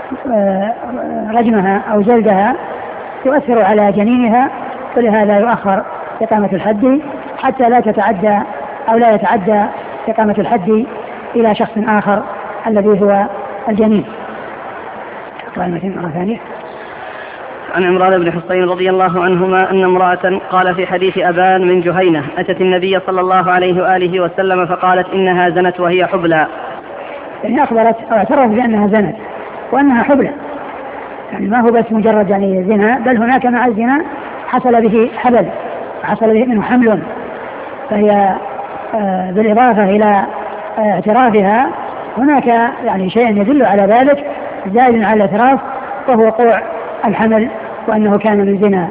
رجمها أو جلدها يؤثر على جنينها، ولهذا يؤخر إقامة الحد حتى لا تتعدى أو لا يتعدى إقامة الحد إلى شخص آخر الذي هو الجنين. مرة ثانية. عن عمران بن حصين رضي الله عنهما أن امرأة قال في حديث أبان من جهينة أتت النبي صلى الله عليه وآله وسلم فقالت إنها زنت وهي حبلى، يعني أخبرت أو اعترفت بأنها زنت وأنها حبلى، يعني ما هو بس مجرد يعني زنا، بل هناك مع الزنا حصل به حبل، حصل به منه حمل، فهي آه بالإضافة إلى آه اعترافها هناك يعني شيء يدل على ذلك زائد على الاعتراف، وهو وقوع الحمل وأنه كان من زنا.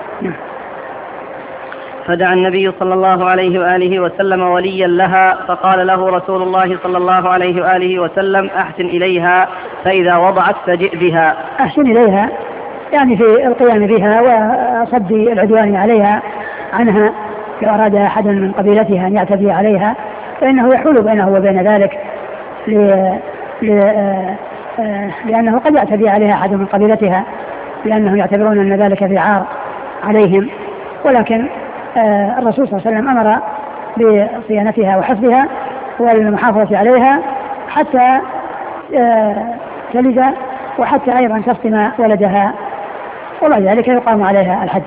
فدعا النبي صلى الله عليه وآله وسلم وليا لها، فقال له رسول الله صلى الله عليه وآله وسلم أحسن إليها فإذا وضعت فجئ بها. أحسن إليها يعني في القيام بها وصد العدوان عليها عنها، لو أراد أحد من قبيلتها أن يعتدي عليها فإنه يحول بينه وبين ذلك، ل... ل... لأنه قد يعتدي عليها أحد من قبيلتها لأنهم يعتبرون أن ذلك في عار عليهم، ولكن الرسول صلى الله عليه وسلم أمر بصيانتها وحفظها والمحافظة عليها حتى تلد وحتى أيضا تفطم ولدها، وبعد ذلك يقام عليها الحد.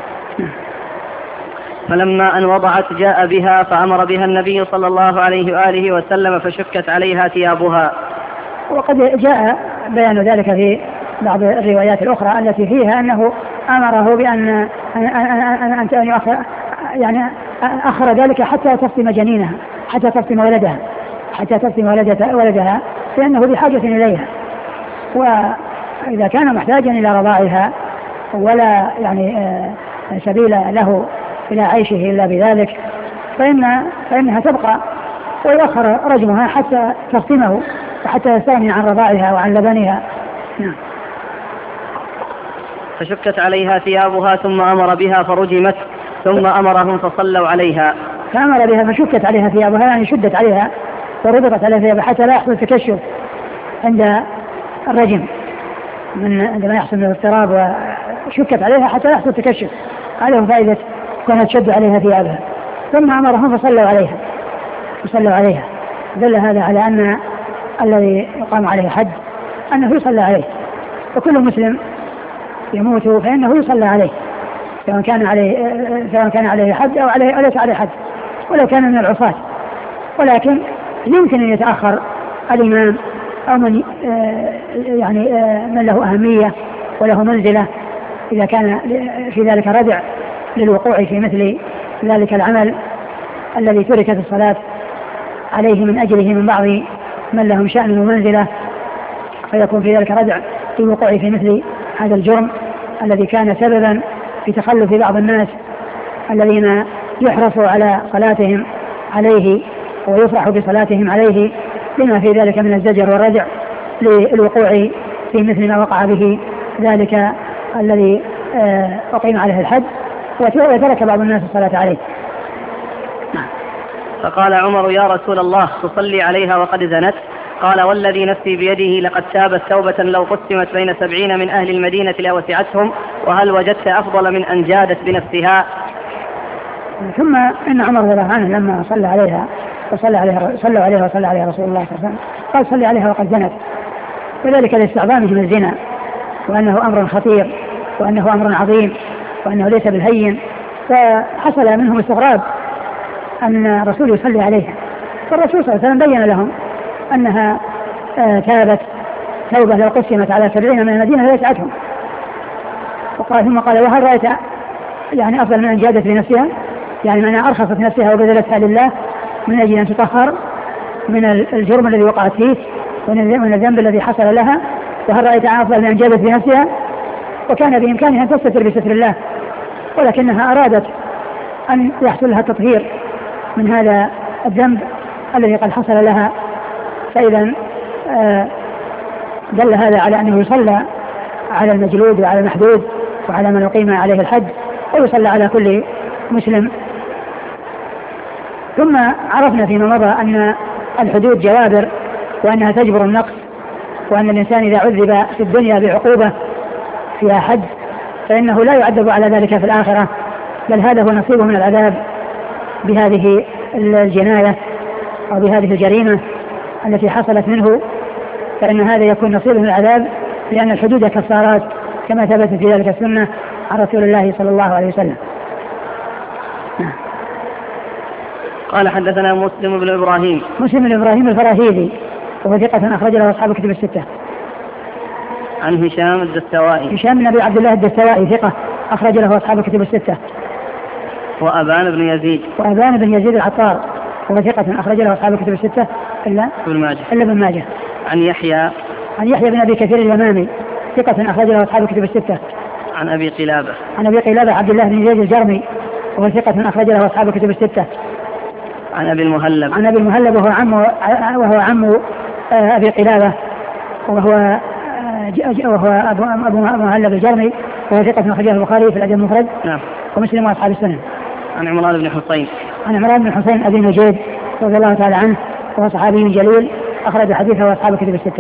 فلما أن وضعت جاء بها فأمر بها النبي صلى الله عليه وآله وسلم فشكت عليها ثيابها. وقد جاء بيان ذلك في بعض الروايات الأخرى التي فيها أنه أمره بأن أن أن أن يؤخر يعني أخر ذلك حتى تفطم جنينها، حتى تفطم ولدها، حتى تفطم ولدها لأنه بحاجة إليها، وإذا كان محتاجا إلى رضاعها ولا يعني سبيل له إلى عيشه إلا بذلك فإن فإنها تبقى، ويؤخر رجمها حتى تفطمه وحتى يستغني عن رضاعها وعن لبنها. نعم. فشكت عليها ثيابها ثم أمر بها فرجمت، ثم أمرهم فصلوا عليها. فأمر بها فشكت عليها ثيابها يعني شدت عليها وربطت عليها ثيابها حتى لا يحصل تكشف عند الرجم، من عندما يحصل من الاضطراب وشكت عليها حتى لا يحصل تكشف عليهم فائدة كانت تشد عليها ثيابها، ثم أمرهم فصلوا عليها فصلوا عليها. دل هذا على أن الذي يقام عليه حد أنه يصلى عليه، وكل مسلم يموت فإنه يصلى عليه سواء كان عليه سواء كان عليه حد أو عليه أو ليس عليه حد، ولو كان من العصاة، ولكن يمكن أن يتأخر الإمام أو من يعني من له أهمية وله منزلة إذا كان في ذلك ردع للوقوع في مثل ذلك العمل الذي تركت الصلاة عليه من أجله من بعض من لهم شأن ومنزلة، فيكون في ذلك ردع للوقوع في مثل هذا الجرم الذي كان سببا في تخلف بعض الناس الذين يحرصوا على صلاتهم عليه ويفرح بصلاتهم عليه، لما في ذلك من الزجر والردع للوقوع في مثل ما وقع به ذلك الذي أقيم عليه الحد وترك بعض الناس الصلاة عليه. فقال عمر يا رسول الله تصلي عليها وقد زنت؟ قال والذي نفسي بيده لقد تابت توبة لو قسمت بين سبعين من أهل المدينة لوسعتهم، وهل وجدت أفضل من أن جادت بنفسها؟ ثم إن عمر رضي الله عنه لما صلى عليها وصلى عليها صلى عليها وصلى عليها رسول الله صلى الله عليه وسلم قال صلي عليها وقد زنت، وذلك لاستعظامه من الزنا وأنه أمر خطير وأنه أمر عظيم وأنه ليس بالهين، فحصل منهم استغراب أن الرسول يصلي عليها. فالرسول صلى الله عليه وسلم بين لهم أنها آه تابت توبة لو قسمت على سبعين من المدينة ليسعتهم. وقال ثم قال وهل رأيت يعني أفضل من أن جادت بنفسها، يعني من أرخصت نفسها وبذلتها لله من أجل أن تطهر من الجرم الذي وقعت فيه ومن الذنب الذي حصل لها، وهل رأيت أفضل من أن جادت بنفسها؟ وكان بإمكانها أن تستتر بستر الله، ولكنها أرادت أن يحصل لها تطهير من هذا الذنب الذي قد حصل لها. فإذا آه دل هذا على أنه يصلى على المجلود وعلى المحدود وعلى من يقيم عليه الحد، ويصلى على كل مسلم. ثم عرفنا فيما مضى أن الحدود جوابر وأنها تجبر النقص، وأن الإنسان إذا عذب في الدنيا بعقوبة فيها حد فإنه لا يعذب على ذلك في الآخرة، بل هذا هو نصيبه من العذاب بهذه الجناية أو بهذه الجريمة التي حصلت منه، فإن هذا يكون نصيبه من العذاب، لأن الحدود كفارات كما ثبت في ذلك السنة عن رسول الله صلى الله عليه وسلم. قال حدثنا مسلم بن إبراهيم مسلم بن إبراهيم الفراهيدي وهو ثقة أخرج له أصحاب الكتب الستة. عن هشام الدستوائي هشام بن أبي عبد الله الدستوائي ثقة أخرج له أصحاب الكتب الستة. وأبان بن يزيد وأبان بن يزيد العطار وهو ثقة أخرج له أصحاب الكتب الستة إلا ابن ماجه إلا ابن ماجه. عن يحيى عن يحيى بن أبي كثير اليمامي ثقة أخرج له أصحاب الكتب الستة. عن أبي قلابة عن أبي قلابة عبد الله بن زيد الجرمي وهو ثقة أخرج له أصحاب الكتب الستة. عن أبي المهلب عن أبي المهلب وهو عم وهو عم أبي قلابة وهو وهو أبو أبو المهلب الجرمي وهو ثقة أخرج له البخاري في الأدب المفرد نعم ومسلم وأصحاب السنن. عن عمران بن حسين عن عمران بن حسين أبي نجيد رضي الله تعالى عنه وهو صحابي جليل أخرج حديثه أصحاب الكتب الستة.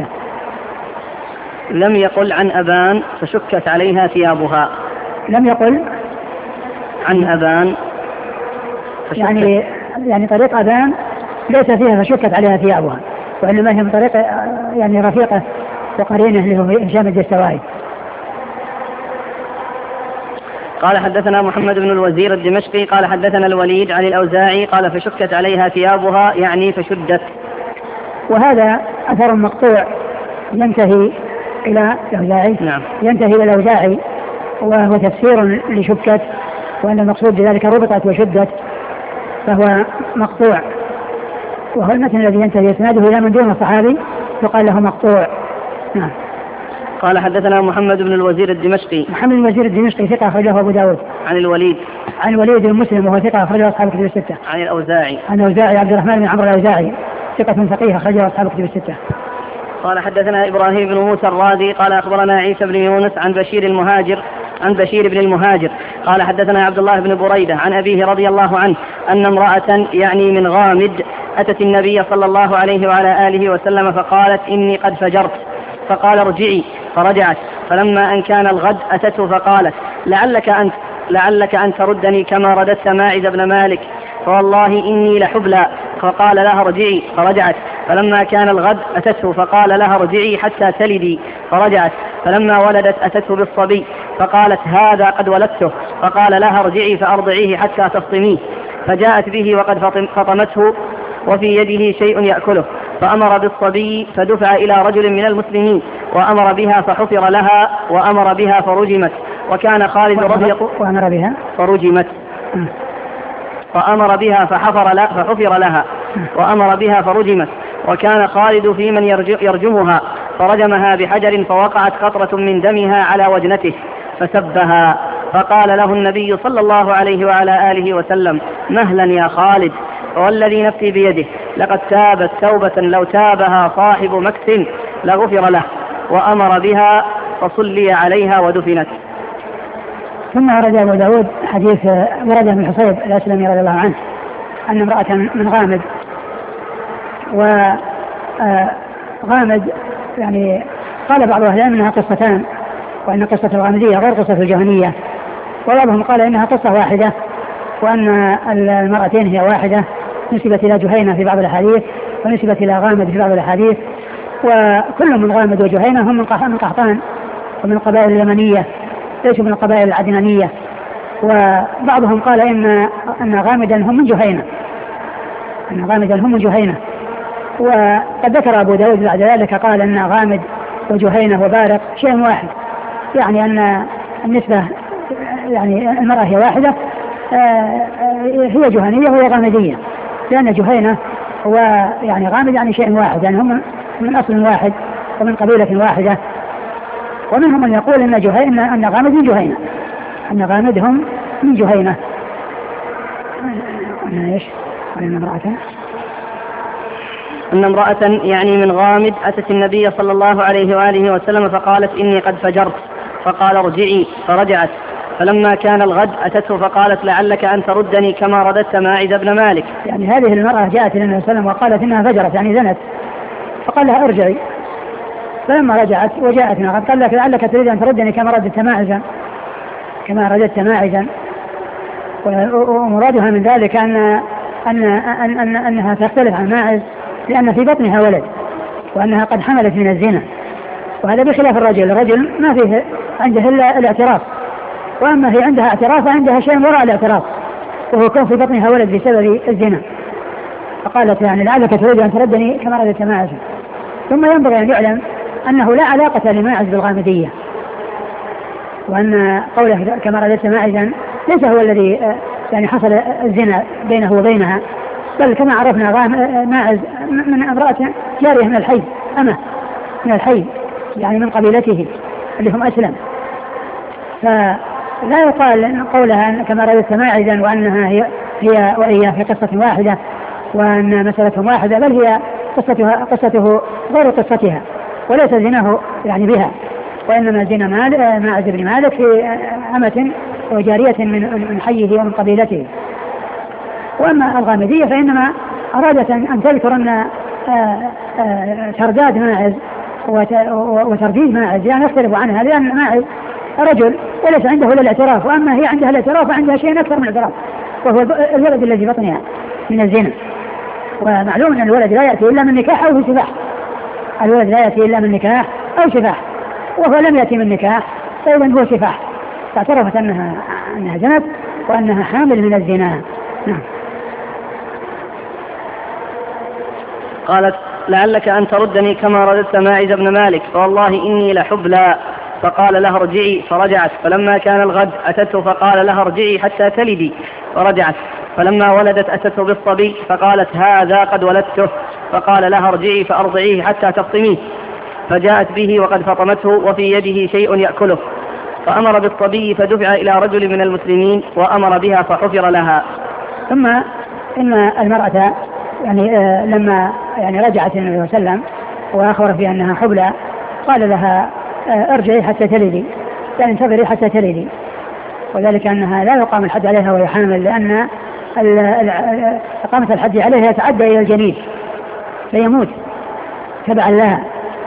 لم يقل عن أبان فشكت عليها ثيابها. لم يقل عن أبان فشكت يعني يعني طريق أبان ليس فيها فشكت عليها ثيابها، وإنما هي من طريق يعني رفيقه وقرينه اللي هو هشام الدستوائي. قال حدثنا محمد بن الوزير الدمشقي قال حدثنا الوليد عن الأوزاعي قال فشكت عليها ثيابها يعني فشدت. وهذا أثر مقطوع ينتهي إلى الأوزاعي نعم. ينتهي إلى الأوزاعي وهو تفسير لشكت، وأن المقصود بذلك ربطت وشدت، فهو مقطوع، وهو المتن الذي ينتهي إسناده إلى من دون الصحابي يقال له مقطوع. نعم. قال حدثنا محمد بن الوزير الدمشقي محمد بن الوزير الدمشقي ثقة أخرجه أبو داود. عن الوليد عن الوليد بن مسلم وهو ثقة أخرجه أصحاب الكتب الستة. عن الأوزاعي عن الأوزاعي عبد الرحمن بن عمرو الأوزاعي ثقة فقيه أخرجه أصحاب الكتب الستة. قال حدثنا إبراهيم بن موسى الرازي قال أخبرنا عيسى بن يونس عن بشير المهاجر عن بشير بن المهاجر قال حدثنا عبد الله بن بريدة عن أبيه رضي الله عنه أن امرأة يعني من غامد أتت النبي صلى الله عليه وعلى آله وسلم فقالت إني قد فجرت، فقال ارجعي، فرجعت، فلما أن كان الغد أتته فقالت لعلك أن لعلك أن تردني كما رددت ماعز بن مالك، فوالله إني لحبلى، فقال لها ارجعي، فرجعت، فلما كان الغد أتته فقال لها ارجعي حتى تلدي، فرجعت، فلما ولدت أتته بالصبي فقالت هذا قد ولدته، فقال لها ارجعي فأرضعيه حتى تفطميه، فجاءت به وقد فطمته وفي يده شيء يأكله، فأمر بالصبي فدفع إلى رجل من المسلمين وأمر بها فحفر لها وأمر بها فرجمت، وكان خالد رضي وأمر بها فرجمت وأمر بها فحفر, لا فحفر لها وأمر بها فرجمت، وكان خالد في من يرجمها فرجمها بحجر فوقعت قطرة من دمها على وجنته فسبها، فقال له النبي صلى الله عليه وعلى آله وسلم مهلا يا خالد، والذي نفسي بيده لقد تابت توبة لو تابها صاحب مكس لغفر له، وأمر بها فصلي عليها ودفنت. ثم ورد أبو داود حديث ورد بن حصيب الأسلمي رضي الله عنه أن امرأة من غامد، وغامد يعني قال بعض أهل أنها قصتان، وأن قصة الغامدية غير قصة الجهنية، وبعضهم قال إنها قصة واحدة وأن المرأتين هي واحدة، نسبت إلى جهينة في بعض الأحاديث ونسبت إلى غامد في بعض الأحاديث، وكل من غامد وجهينة هم من قحطان ومن القبائل اليمنية ليسوا من القبائل العدنانية. وبعضهم قال إن أن غامدا هم من جهينة أن غامدا هم من جهينة وقد ذكر أبو داود بعد ذلك قال أن غامد وجهينة وبارق شيء واحد، يعني أن النسبة يعني المرأة هي واحدة هي جهنية وهي غامدية، لأن جهينة هو يعني غامد يعني شيء واحد، يعني هم من أصل واحد ومن قبيلة واحدة. ومنهم من يقول إن جهينة أن غامد من جهينة أن غامدهم من جهينة. أن إيش؟ أن امرأة أن امرأة يعني من غامد أتت النبي صلى الله عليه وآله وسلم فقالت إني قد فجرت، فقال ارجعي، فرجعت. فلما كان الغد أتته فقالت لعلك أن تردني كما رددت ماعز بن مالك. يعني هذه المرأة جاءت إلى النبي صلى الله عليه وسلم وقالت إنها فجرت يعني زنت، فقال لها ارجعي. فلما رجعت وجاءتنا قال لك لعلك تريد أن تردني كما رددت ماعزا كما رددت ماعزا. ومرادها من ذلك أن أن أن أن أنها تختلف عن ماعز لأن في بطنها ولد وأنها قد حملت من الزنا، وهذا بخلاف الرجل. الرجل ما فيه عنده إلا الاعتراف، وأما هي عندها اعتراف وعندها شيء وراء الاعتراف وهو كون في بطنها ولد بسبب الزنا. فقالت يعني لعلك تريد أن تردني كما رددت ماعزا. ثم ينبغي أن يعلم أنه لا علاقة لماعز بالغامدية، وأن قوله كما رددت ماعزا ليس هو الذي يعني حصل الزنا بينه وبينها، بل كما عرفنا ماعز من امرأة جارية من الحي أمه من الحي يعني من قبيلته اللي هم أسلم. فلا يقال قولها كما رددت ماعزا وأنها هي, هي وهي في قصة واحدة وأن مسألتهم واحدة، بل هي قصتها قصته غير قصتها وليس زناه يعني بها، وإنما زنا ماعز بن مالك في أمة وجارية من حيه ومن قبيلته. وأما الغامدية فإنما أرادت أن تذكر أن ترداد ماعز وترديد ماعز يعني يختلف عنها، لأن ماعز رجل وليس عنده إلا الاعتراف، وأما هي عندها الاعتراف وعندها شيء أكثر من الاعتراف وهو الولد الذي بطنها من الزنا. ومعلوم أن الولد لا يأتي إلا من نكاح أو سفاح، الولد لا يأتي إلا من نكاح أو سفاح، وهو لم يأتي من نكاح فإذا هو سفاح. فاعترفت أنها أنها زنت وأنها حامل من الزنا. نعم. قالت لعلك أن تردني كما رددت ماعز بن مالك، فوالله إني لحبلى. فقال لها ارجعي، فرجعت. فلما كان الغد أتته فقال لها ارجعي حتى تلدي، فرجعت. فلما ولدت أتته بالصبي فقالت هذا قد ولدته، فقال لها ارجعي فأرضعيه حتى تفطميه. فجاءت به وقد فطمته وفي يده شيء يأكله، فأمر بالصبي فدفع إلى رجل من المسلمين وأمر بها فحفر لها. ثم إن المرأة يعني آه لما يعني رجعت النبي صلى الله عليه وسلم وأخبر فيها أنها حبلى قال لها آه ارجعي حتى تلدي، يعني انتظري حتى تلدي، وذلك أنها لا يقام الحد عليها وهي حامل، لأن إقامة الحد عليها يتعدى إلى الجنين فيموت تبعا لها،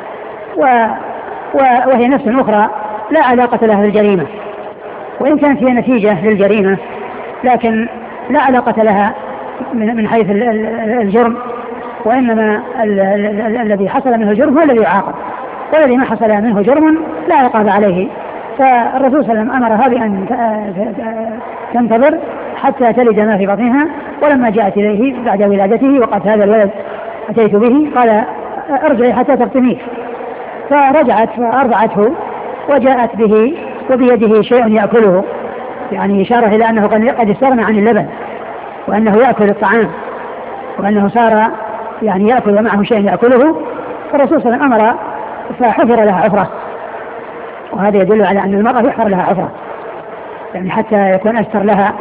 وهي نفس أخرى لا علاقة لها بالجريمة، وإن كانت هي نتيجة للجريمة لكن لا علاقة لها من حيث الجرم، وإنما الذي حصل منه الجرم هو الذي يعاقب، والذي ما حصل منه جرم لا عقاب عليه. فالرسول صلى الله عليه وسلم أمرها بأن تنتظر حتى تلد ما في بطنها. ولما جاءت إليه بعد ولادته وقالت هذا الولد أتيت به قال ارجعي حتى تفطميه، فرجعت فأرضعته وجاءت به وبيده شيء يأكله، يعني إشارة إلى أنه قد استغنى عن اللبن وأنه يأكل الطعام وأنه صار يعني يأكل ومعه شيء يأكله. فالرسول صلى الله عليه وسلم أمر فحفر لها حفرة، وهذا يدل على أن المرأة يحفر لها حفرة يعني حتى يكون أستر لها.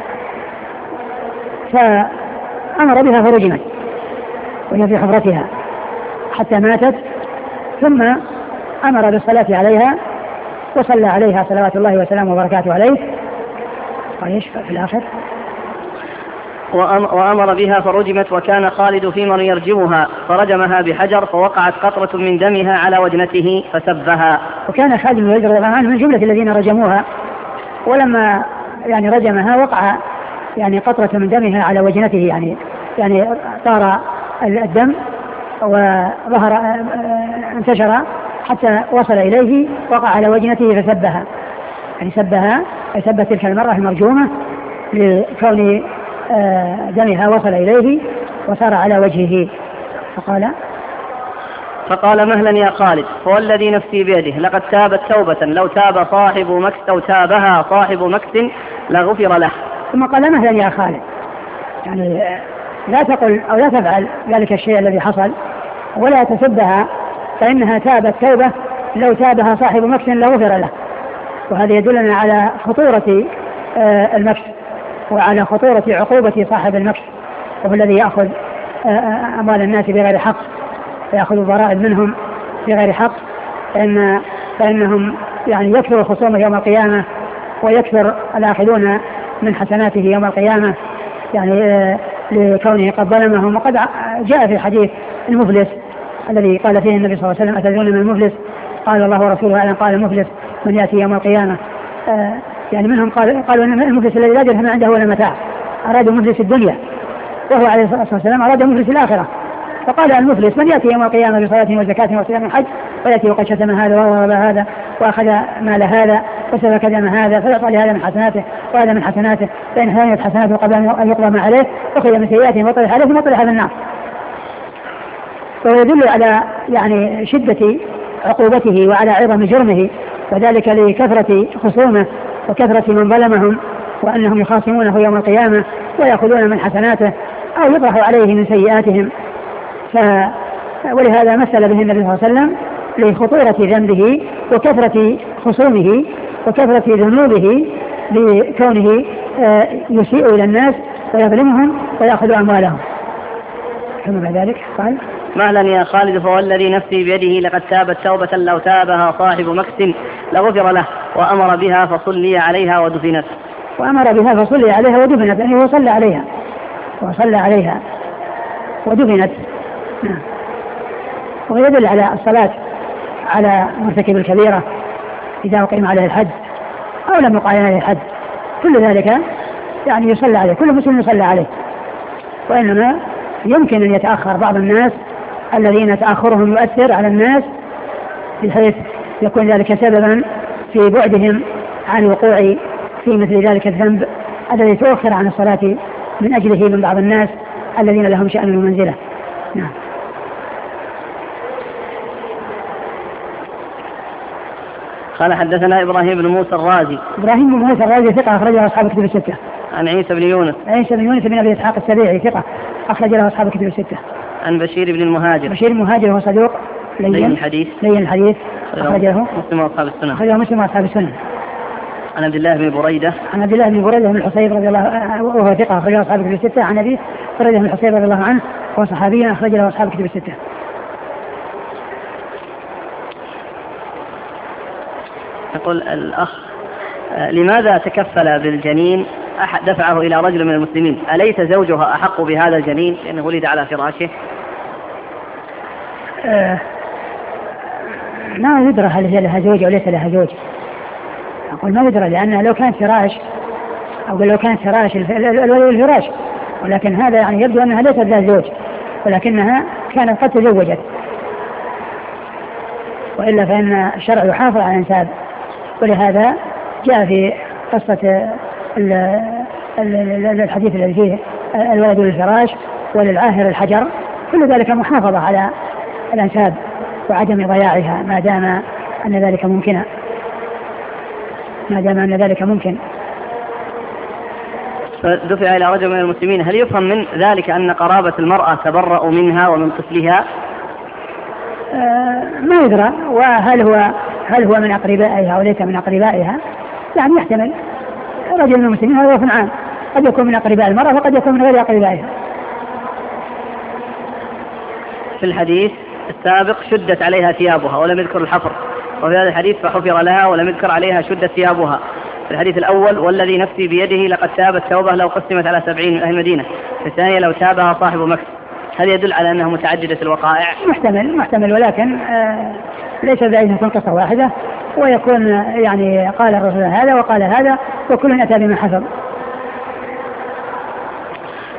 فأمر بها فرجمت وهي في حفرتها حتى ماتت، ثم أمر بالصلاة عليها وصلى عليها صلوات الله وسلامه وبركاته عليه. قال في الآخر وأمر بها فرجمت، وكان خالد في من يرجمها فرجمها بحجر فوقعت قطرة من دمها على وجنته فسبها. وكان خالد رضي الله عنه من جملة الذين رجموها، ولما يعني رجمها وقع يعني قطرة من دمها على وجنته، يعني يعني طار الدم وظهر انتشر حتى وصل إليه، وقع على وجنته فسبها، يعني سبها أي سب تلك المرأة المرجومة لكون دمها وصل إليه وصار على وجهه. فقال فقال مهلا يا خالد، فوالذي نفسي بيده لقد تابت توبة لو تاب صاحب مكس أو تابها صاحب مكس لغفر له. ثم قال مهلا يا خالد، يعني لا تقل أو لا تفعل ذلك الشيء الذي حصل ولا تسبها، فإنها تابت توبة لو تابها صاحب مكس لغفر له. وهذا يدلنا على خطورة المكس وعلى خطورة عقوبة صاحب المكس، وهو الذي يأخذ أموال الناس بغير حق، يأخذ الضرائب منهم بغير حق، فإن فإنهم يعني يكثر خصومه يوم القيامة ويكثر الآخذون من حسناته يوم القيامة، يعني لكونه قد ظلمهم. وقد جاء في حديث المفلس الذي قال فيه النبي صلى الله عليه وسلم أتدرون من المفلس؟ قال الله ورسوله أعلم. قال المفلس من يأتي يوم القيامة، يعني منهم قال قالوا أن المفلس الذي لا درهم عنده ولا متاع، أرادوا مفلس الدنيا، وهو عليه الصلاة والسلام أراد مفلس الآخرة. فقال المفلس من يأتي يوم القيامة بصلاة وزكاة وصيام وحج ويأتي وقد شتم هذا وضرب هذا وأخذ مال هذا وسفك دم هذا، فيعطى لهذا من حسناته وهذا من حسناته، فإن هانت حسناته قبل أن يقضى ما عليه أخذ من سيئاته وطرح عليه وطرح على النار. ويدل على يعني شدة عقوبته وعلى عظم جرمه، وذلك لكثرة خصومه وكثرة من ظلمهم، وأنهم يخاصمونه يوم القيامة ويأخذون من حسناته أو يطرح عليه من سيئاتهم. ف... ولهذا مثل به النبي صلى الله عليه وسلم لخطورة ذنبه وكثرة خصومه وكثرة ذنوبه لكونه يسيء إلى الناس ويظلمهم ويأخذ أموالهم. ثم بعد ذلك قال مهلا يا خالد، فوالذي نفسي بيده لقد تابت توبة لو تابها صاحب مكس لغفر له، وأمر بها فصلي عليها ودفنت. وأمر بها فصلي عليها ودفنت، يعني هو صلى عليها وصلى عليها ودفنت. نعم. ويدل على الصلاة على مرتكب الكبيرة إذا أقيم عليه الحد أو لم يقيم عليه الحد، كل ذلك يعني يصلى عليه، كل مسلم يصلى عليه. وإنما يمكن أن يتأخر بعض الناس الذين تأخرهم يؤثر على الناس بحيث يكون ذلك سببا في بعدهم عن الوقوع في مثل ذلك الذنب الذي تؤخر عن الصلاة من أجله من بعض الناس الذين لهم شأن ومنزلة. نعم. قال حدثنا إبراهيم بن موسى الرازي. إبراهيم بن موسى الرازي ثقة أخرج له أصحاب الكتب الستة. عن عيسى بن يونس. عيسى بن يونس بن أبي إسحاق السبيعي ثقة أخرج له أصحاب الكتب الستة. عن بشير بن المهاجر. بشير المهاجر هو صدوق لين الحديث. لين الحديث أخرج له مسلم وأصحاب السنة. أخرج له مسلم وأصحاب السنة. عن عبد الله بن بريدة. عن عبد الله بن بريدة بن الحصيب رضي الله وهو ثقة أخرج له أصحاب الكتب الستة. عن أبي بريدة بن الحصيب رضي الله عنه وهو صحابي أخرج له أصحاب الكتب الستة. يقول الأخ لماذا تكفل بالجنين أحد دفعه إلى رجل من المسلمين؟ أليس زوجها أحق بهذا الجنين لأنه ولد على فراشه؟ آه ما يدرى هل هي لها زوج أو ليس لها زوج. أقول ما يدرى، لأنها لو كانت فراش أو لو كانت فراش الولي الفراش، ولكن هذا يعني يبدو أنها ليست لها زوج ولكنها كانت قد تزوجت، وإلا فإن الشرع يحافظ على الأنساب. ولهذا جاء في قصة الحديث الذي فيه الولد للفراش وللعاهر الحجر، كل ذلك محافظة على الأنساب وعدم ضياعها ما دام أن ذلك ممكنا ما دام أن ذلك ممكن. فدفع إلى رجل من المسلمين، هل يفهم من ذلك أن قرابة المرأة تبرأ منها ومن طفلها؟ آه ما يدرى، وهل هو هل هو من أقربائها أو ليس من أقربائها، يعني يحتمل. رجل من المسلمين هذا وفن عام، قد يكون من أقرباء المرأة وقد يكون من غير أقربائها. في الحديث السابق شدت عليها ثيابها ولم يذكر الحفر، وفي هذا الحديث فحفر لها ولم يذكر عليها شدت ثيابها. في الحديث الأول والذي نفسي بيده لقد تابت توبة لو قسمت على سبعين من أهل المدينة، في الثانية لو تابها صاحب مكس. هل يدل على أنها متعددة الوقائع؟ محتمل محتمل ولكن آه ليس بعيد أن تكون قصة واحدة، ويكون يعني قال الرسول هذا وقال هذا وكل أتى بما حفظ.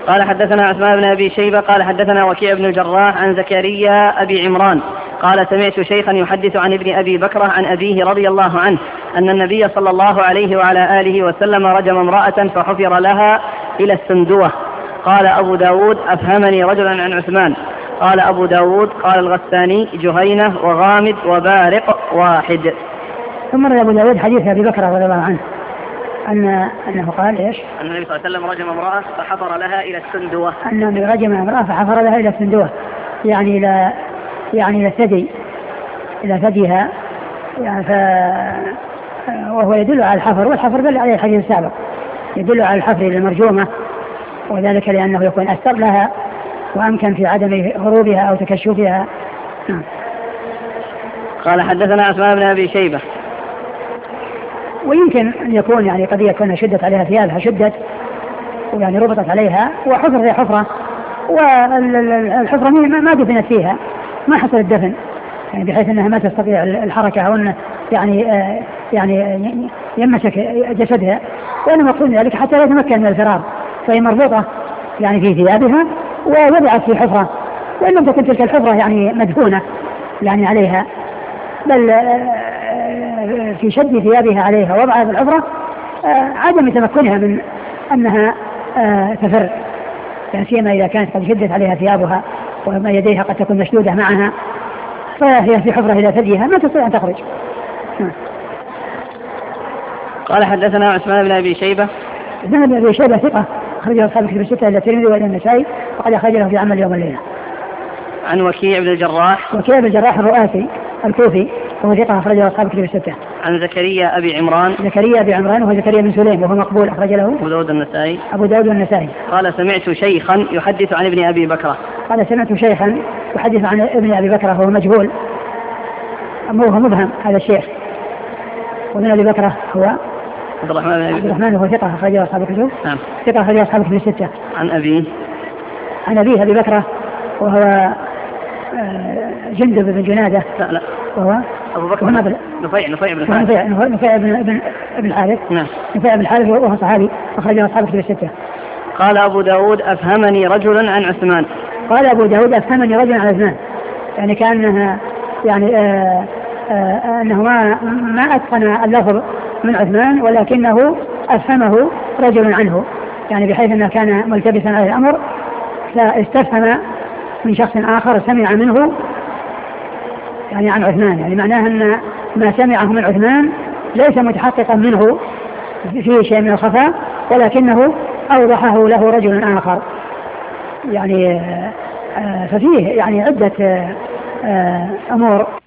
قال حدثنا عثمان بن أبي شيبة قال حدثنا وكيع بن الجراح عن زكريا أبي عمران قال سمعت شيخا يحدث عن ابن أبي بكرة عن أبيه رضي الله عنه أن النبي صلى الله عليه وعلى آله وسلم رجم امرأة فحفر لها إلى السندوة. قال أبو داود أفهمني رجلا عن عثمان. قال أبو داود قال الغساني جهينة وغامد وبارق واحد. ثم روى أبو داود حديث أبي بكر رضي الله عنه أن أنه قال إيش؟ أن النبي صلى الله عليه وسلم رجم امرأة فحفر لها إلى السندوة. أن النبي رجم امرأة فحفر لها إلى السندوة يعني إلى يعني إلى الثدي إلى ثديها يعني ف... وهو يدل على الحفر، والحفر دل عليه الحديث السابق يدل على الحفر للمرجومة، وذلك لأنه يكون أستر لها وأمكن في عدم هروبها أو تكشفها. قال حدثنا عثمان بن أبي شيبة. ويمكن أن يكون يعني قد يكون شدت عليها ثيابها شدت ويعني ربطت عليها وحفر هي حفرة، والحفرة ما دفنت فيها ما حصل الدفن يعني بحيث أنها ما تستطيع الحركة أو أن يعني آه يعني يمسك جسدها، وأنا مقصود ذلك حتى لا يتمكن من الفرار، فهي مربوطة يعني في ثيابها ووضعت في حفرة، وإن لم تكن تلك الحفرة يعني مدفونة يعني عليها، بل آه في شد ثيابها عليها وضعها في الحفرة آه عدم تمكنها من أنها آه تفر، يعني سيما إذا كانت قد شدت عليها ثيابها وما يديها قد تكون مشدودة معها، فهي في حفرة إلى ثديها ما تستطيع أن تخرج. قال حدثنا عثمان بن أبي شيبة. عثمان بن أبي شيبة ثقة أخرجه أصحاب الكتب الستة إلا الترمذي وإلا النسائي، وقد أخرجه في عمل يوم الليلة. عن وكيع بن الجراح. وكيع بن الجراح الرؤاسي الكوفي وهو ثقة أخرجه أصحاب الكتب الستة. عن زكريا أبي عمران. زكريا أبي عمران وهو زكريا بن سليم وهو مقبول أخرج له أبو داود النسائي. أبو داود النسائي. قال سمعت شيخا يحدث عن ابن أبي بكرة. قال سمعت شيخا يحدث عن ابن أبي بكرة وهو مجهول أما هو مبهم هذا الشيخ، وابن أبي بكرة هو عبد الرحمن بن عبد الرحمن وهو ثقة أخرجه أصحاب الكتب. نعم. ثقة أخرجه أصحاب الكتب الستة. عن أبيه. عن أبيه أبي بكرة وهو جندب بن جنادة. لا لا وهو أبو بكر بن... نفيع نفيع بن الحارث. نفيع نفيع بن ابن ابن الحارث. نعم. نفيع بن الحارث وهو صحابي أخرجه أصحاب الكتب الستة. قال أبو داود أفهمني رجل عن عثمان. قال أبو داود أفهمني رجل عن عثمان، يعني كأنها يعني آآ آآ أنه ما ما أتقن اللفظ من عثمان ولكنه أفهمه رجل عنه، يعني بحيث أنه كان ملتبسا على الأمر فاستفهم من شخص آخر سمع منه يعني عن عثمان، يعني معناه أن ما سمعه من عثمان ليس متحققا منه فيه شيء من الخفاء، ولكنه أوضحه له رجل آخر، يعني ففيه يعني عدة أمور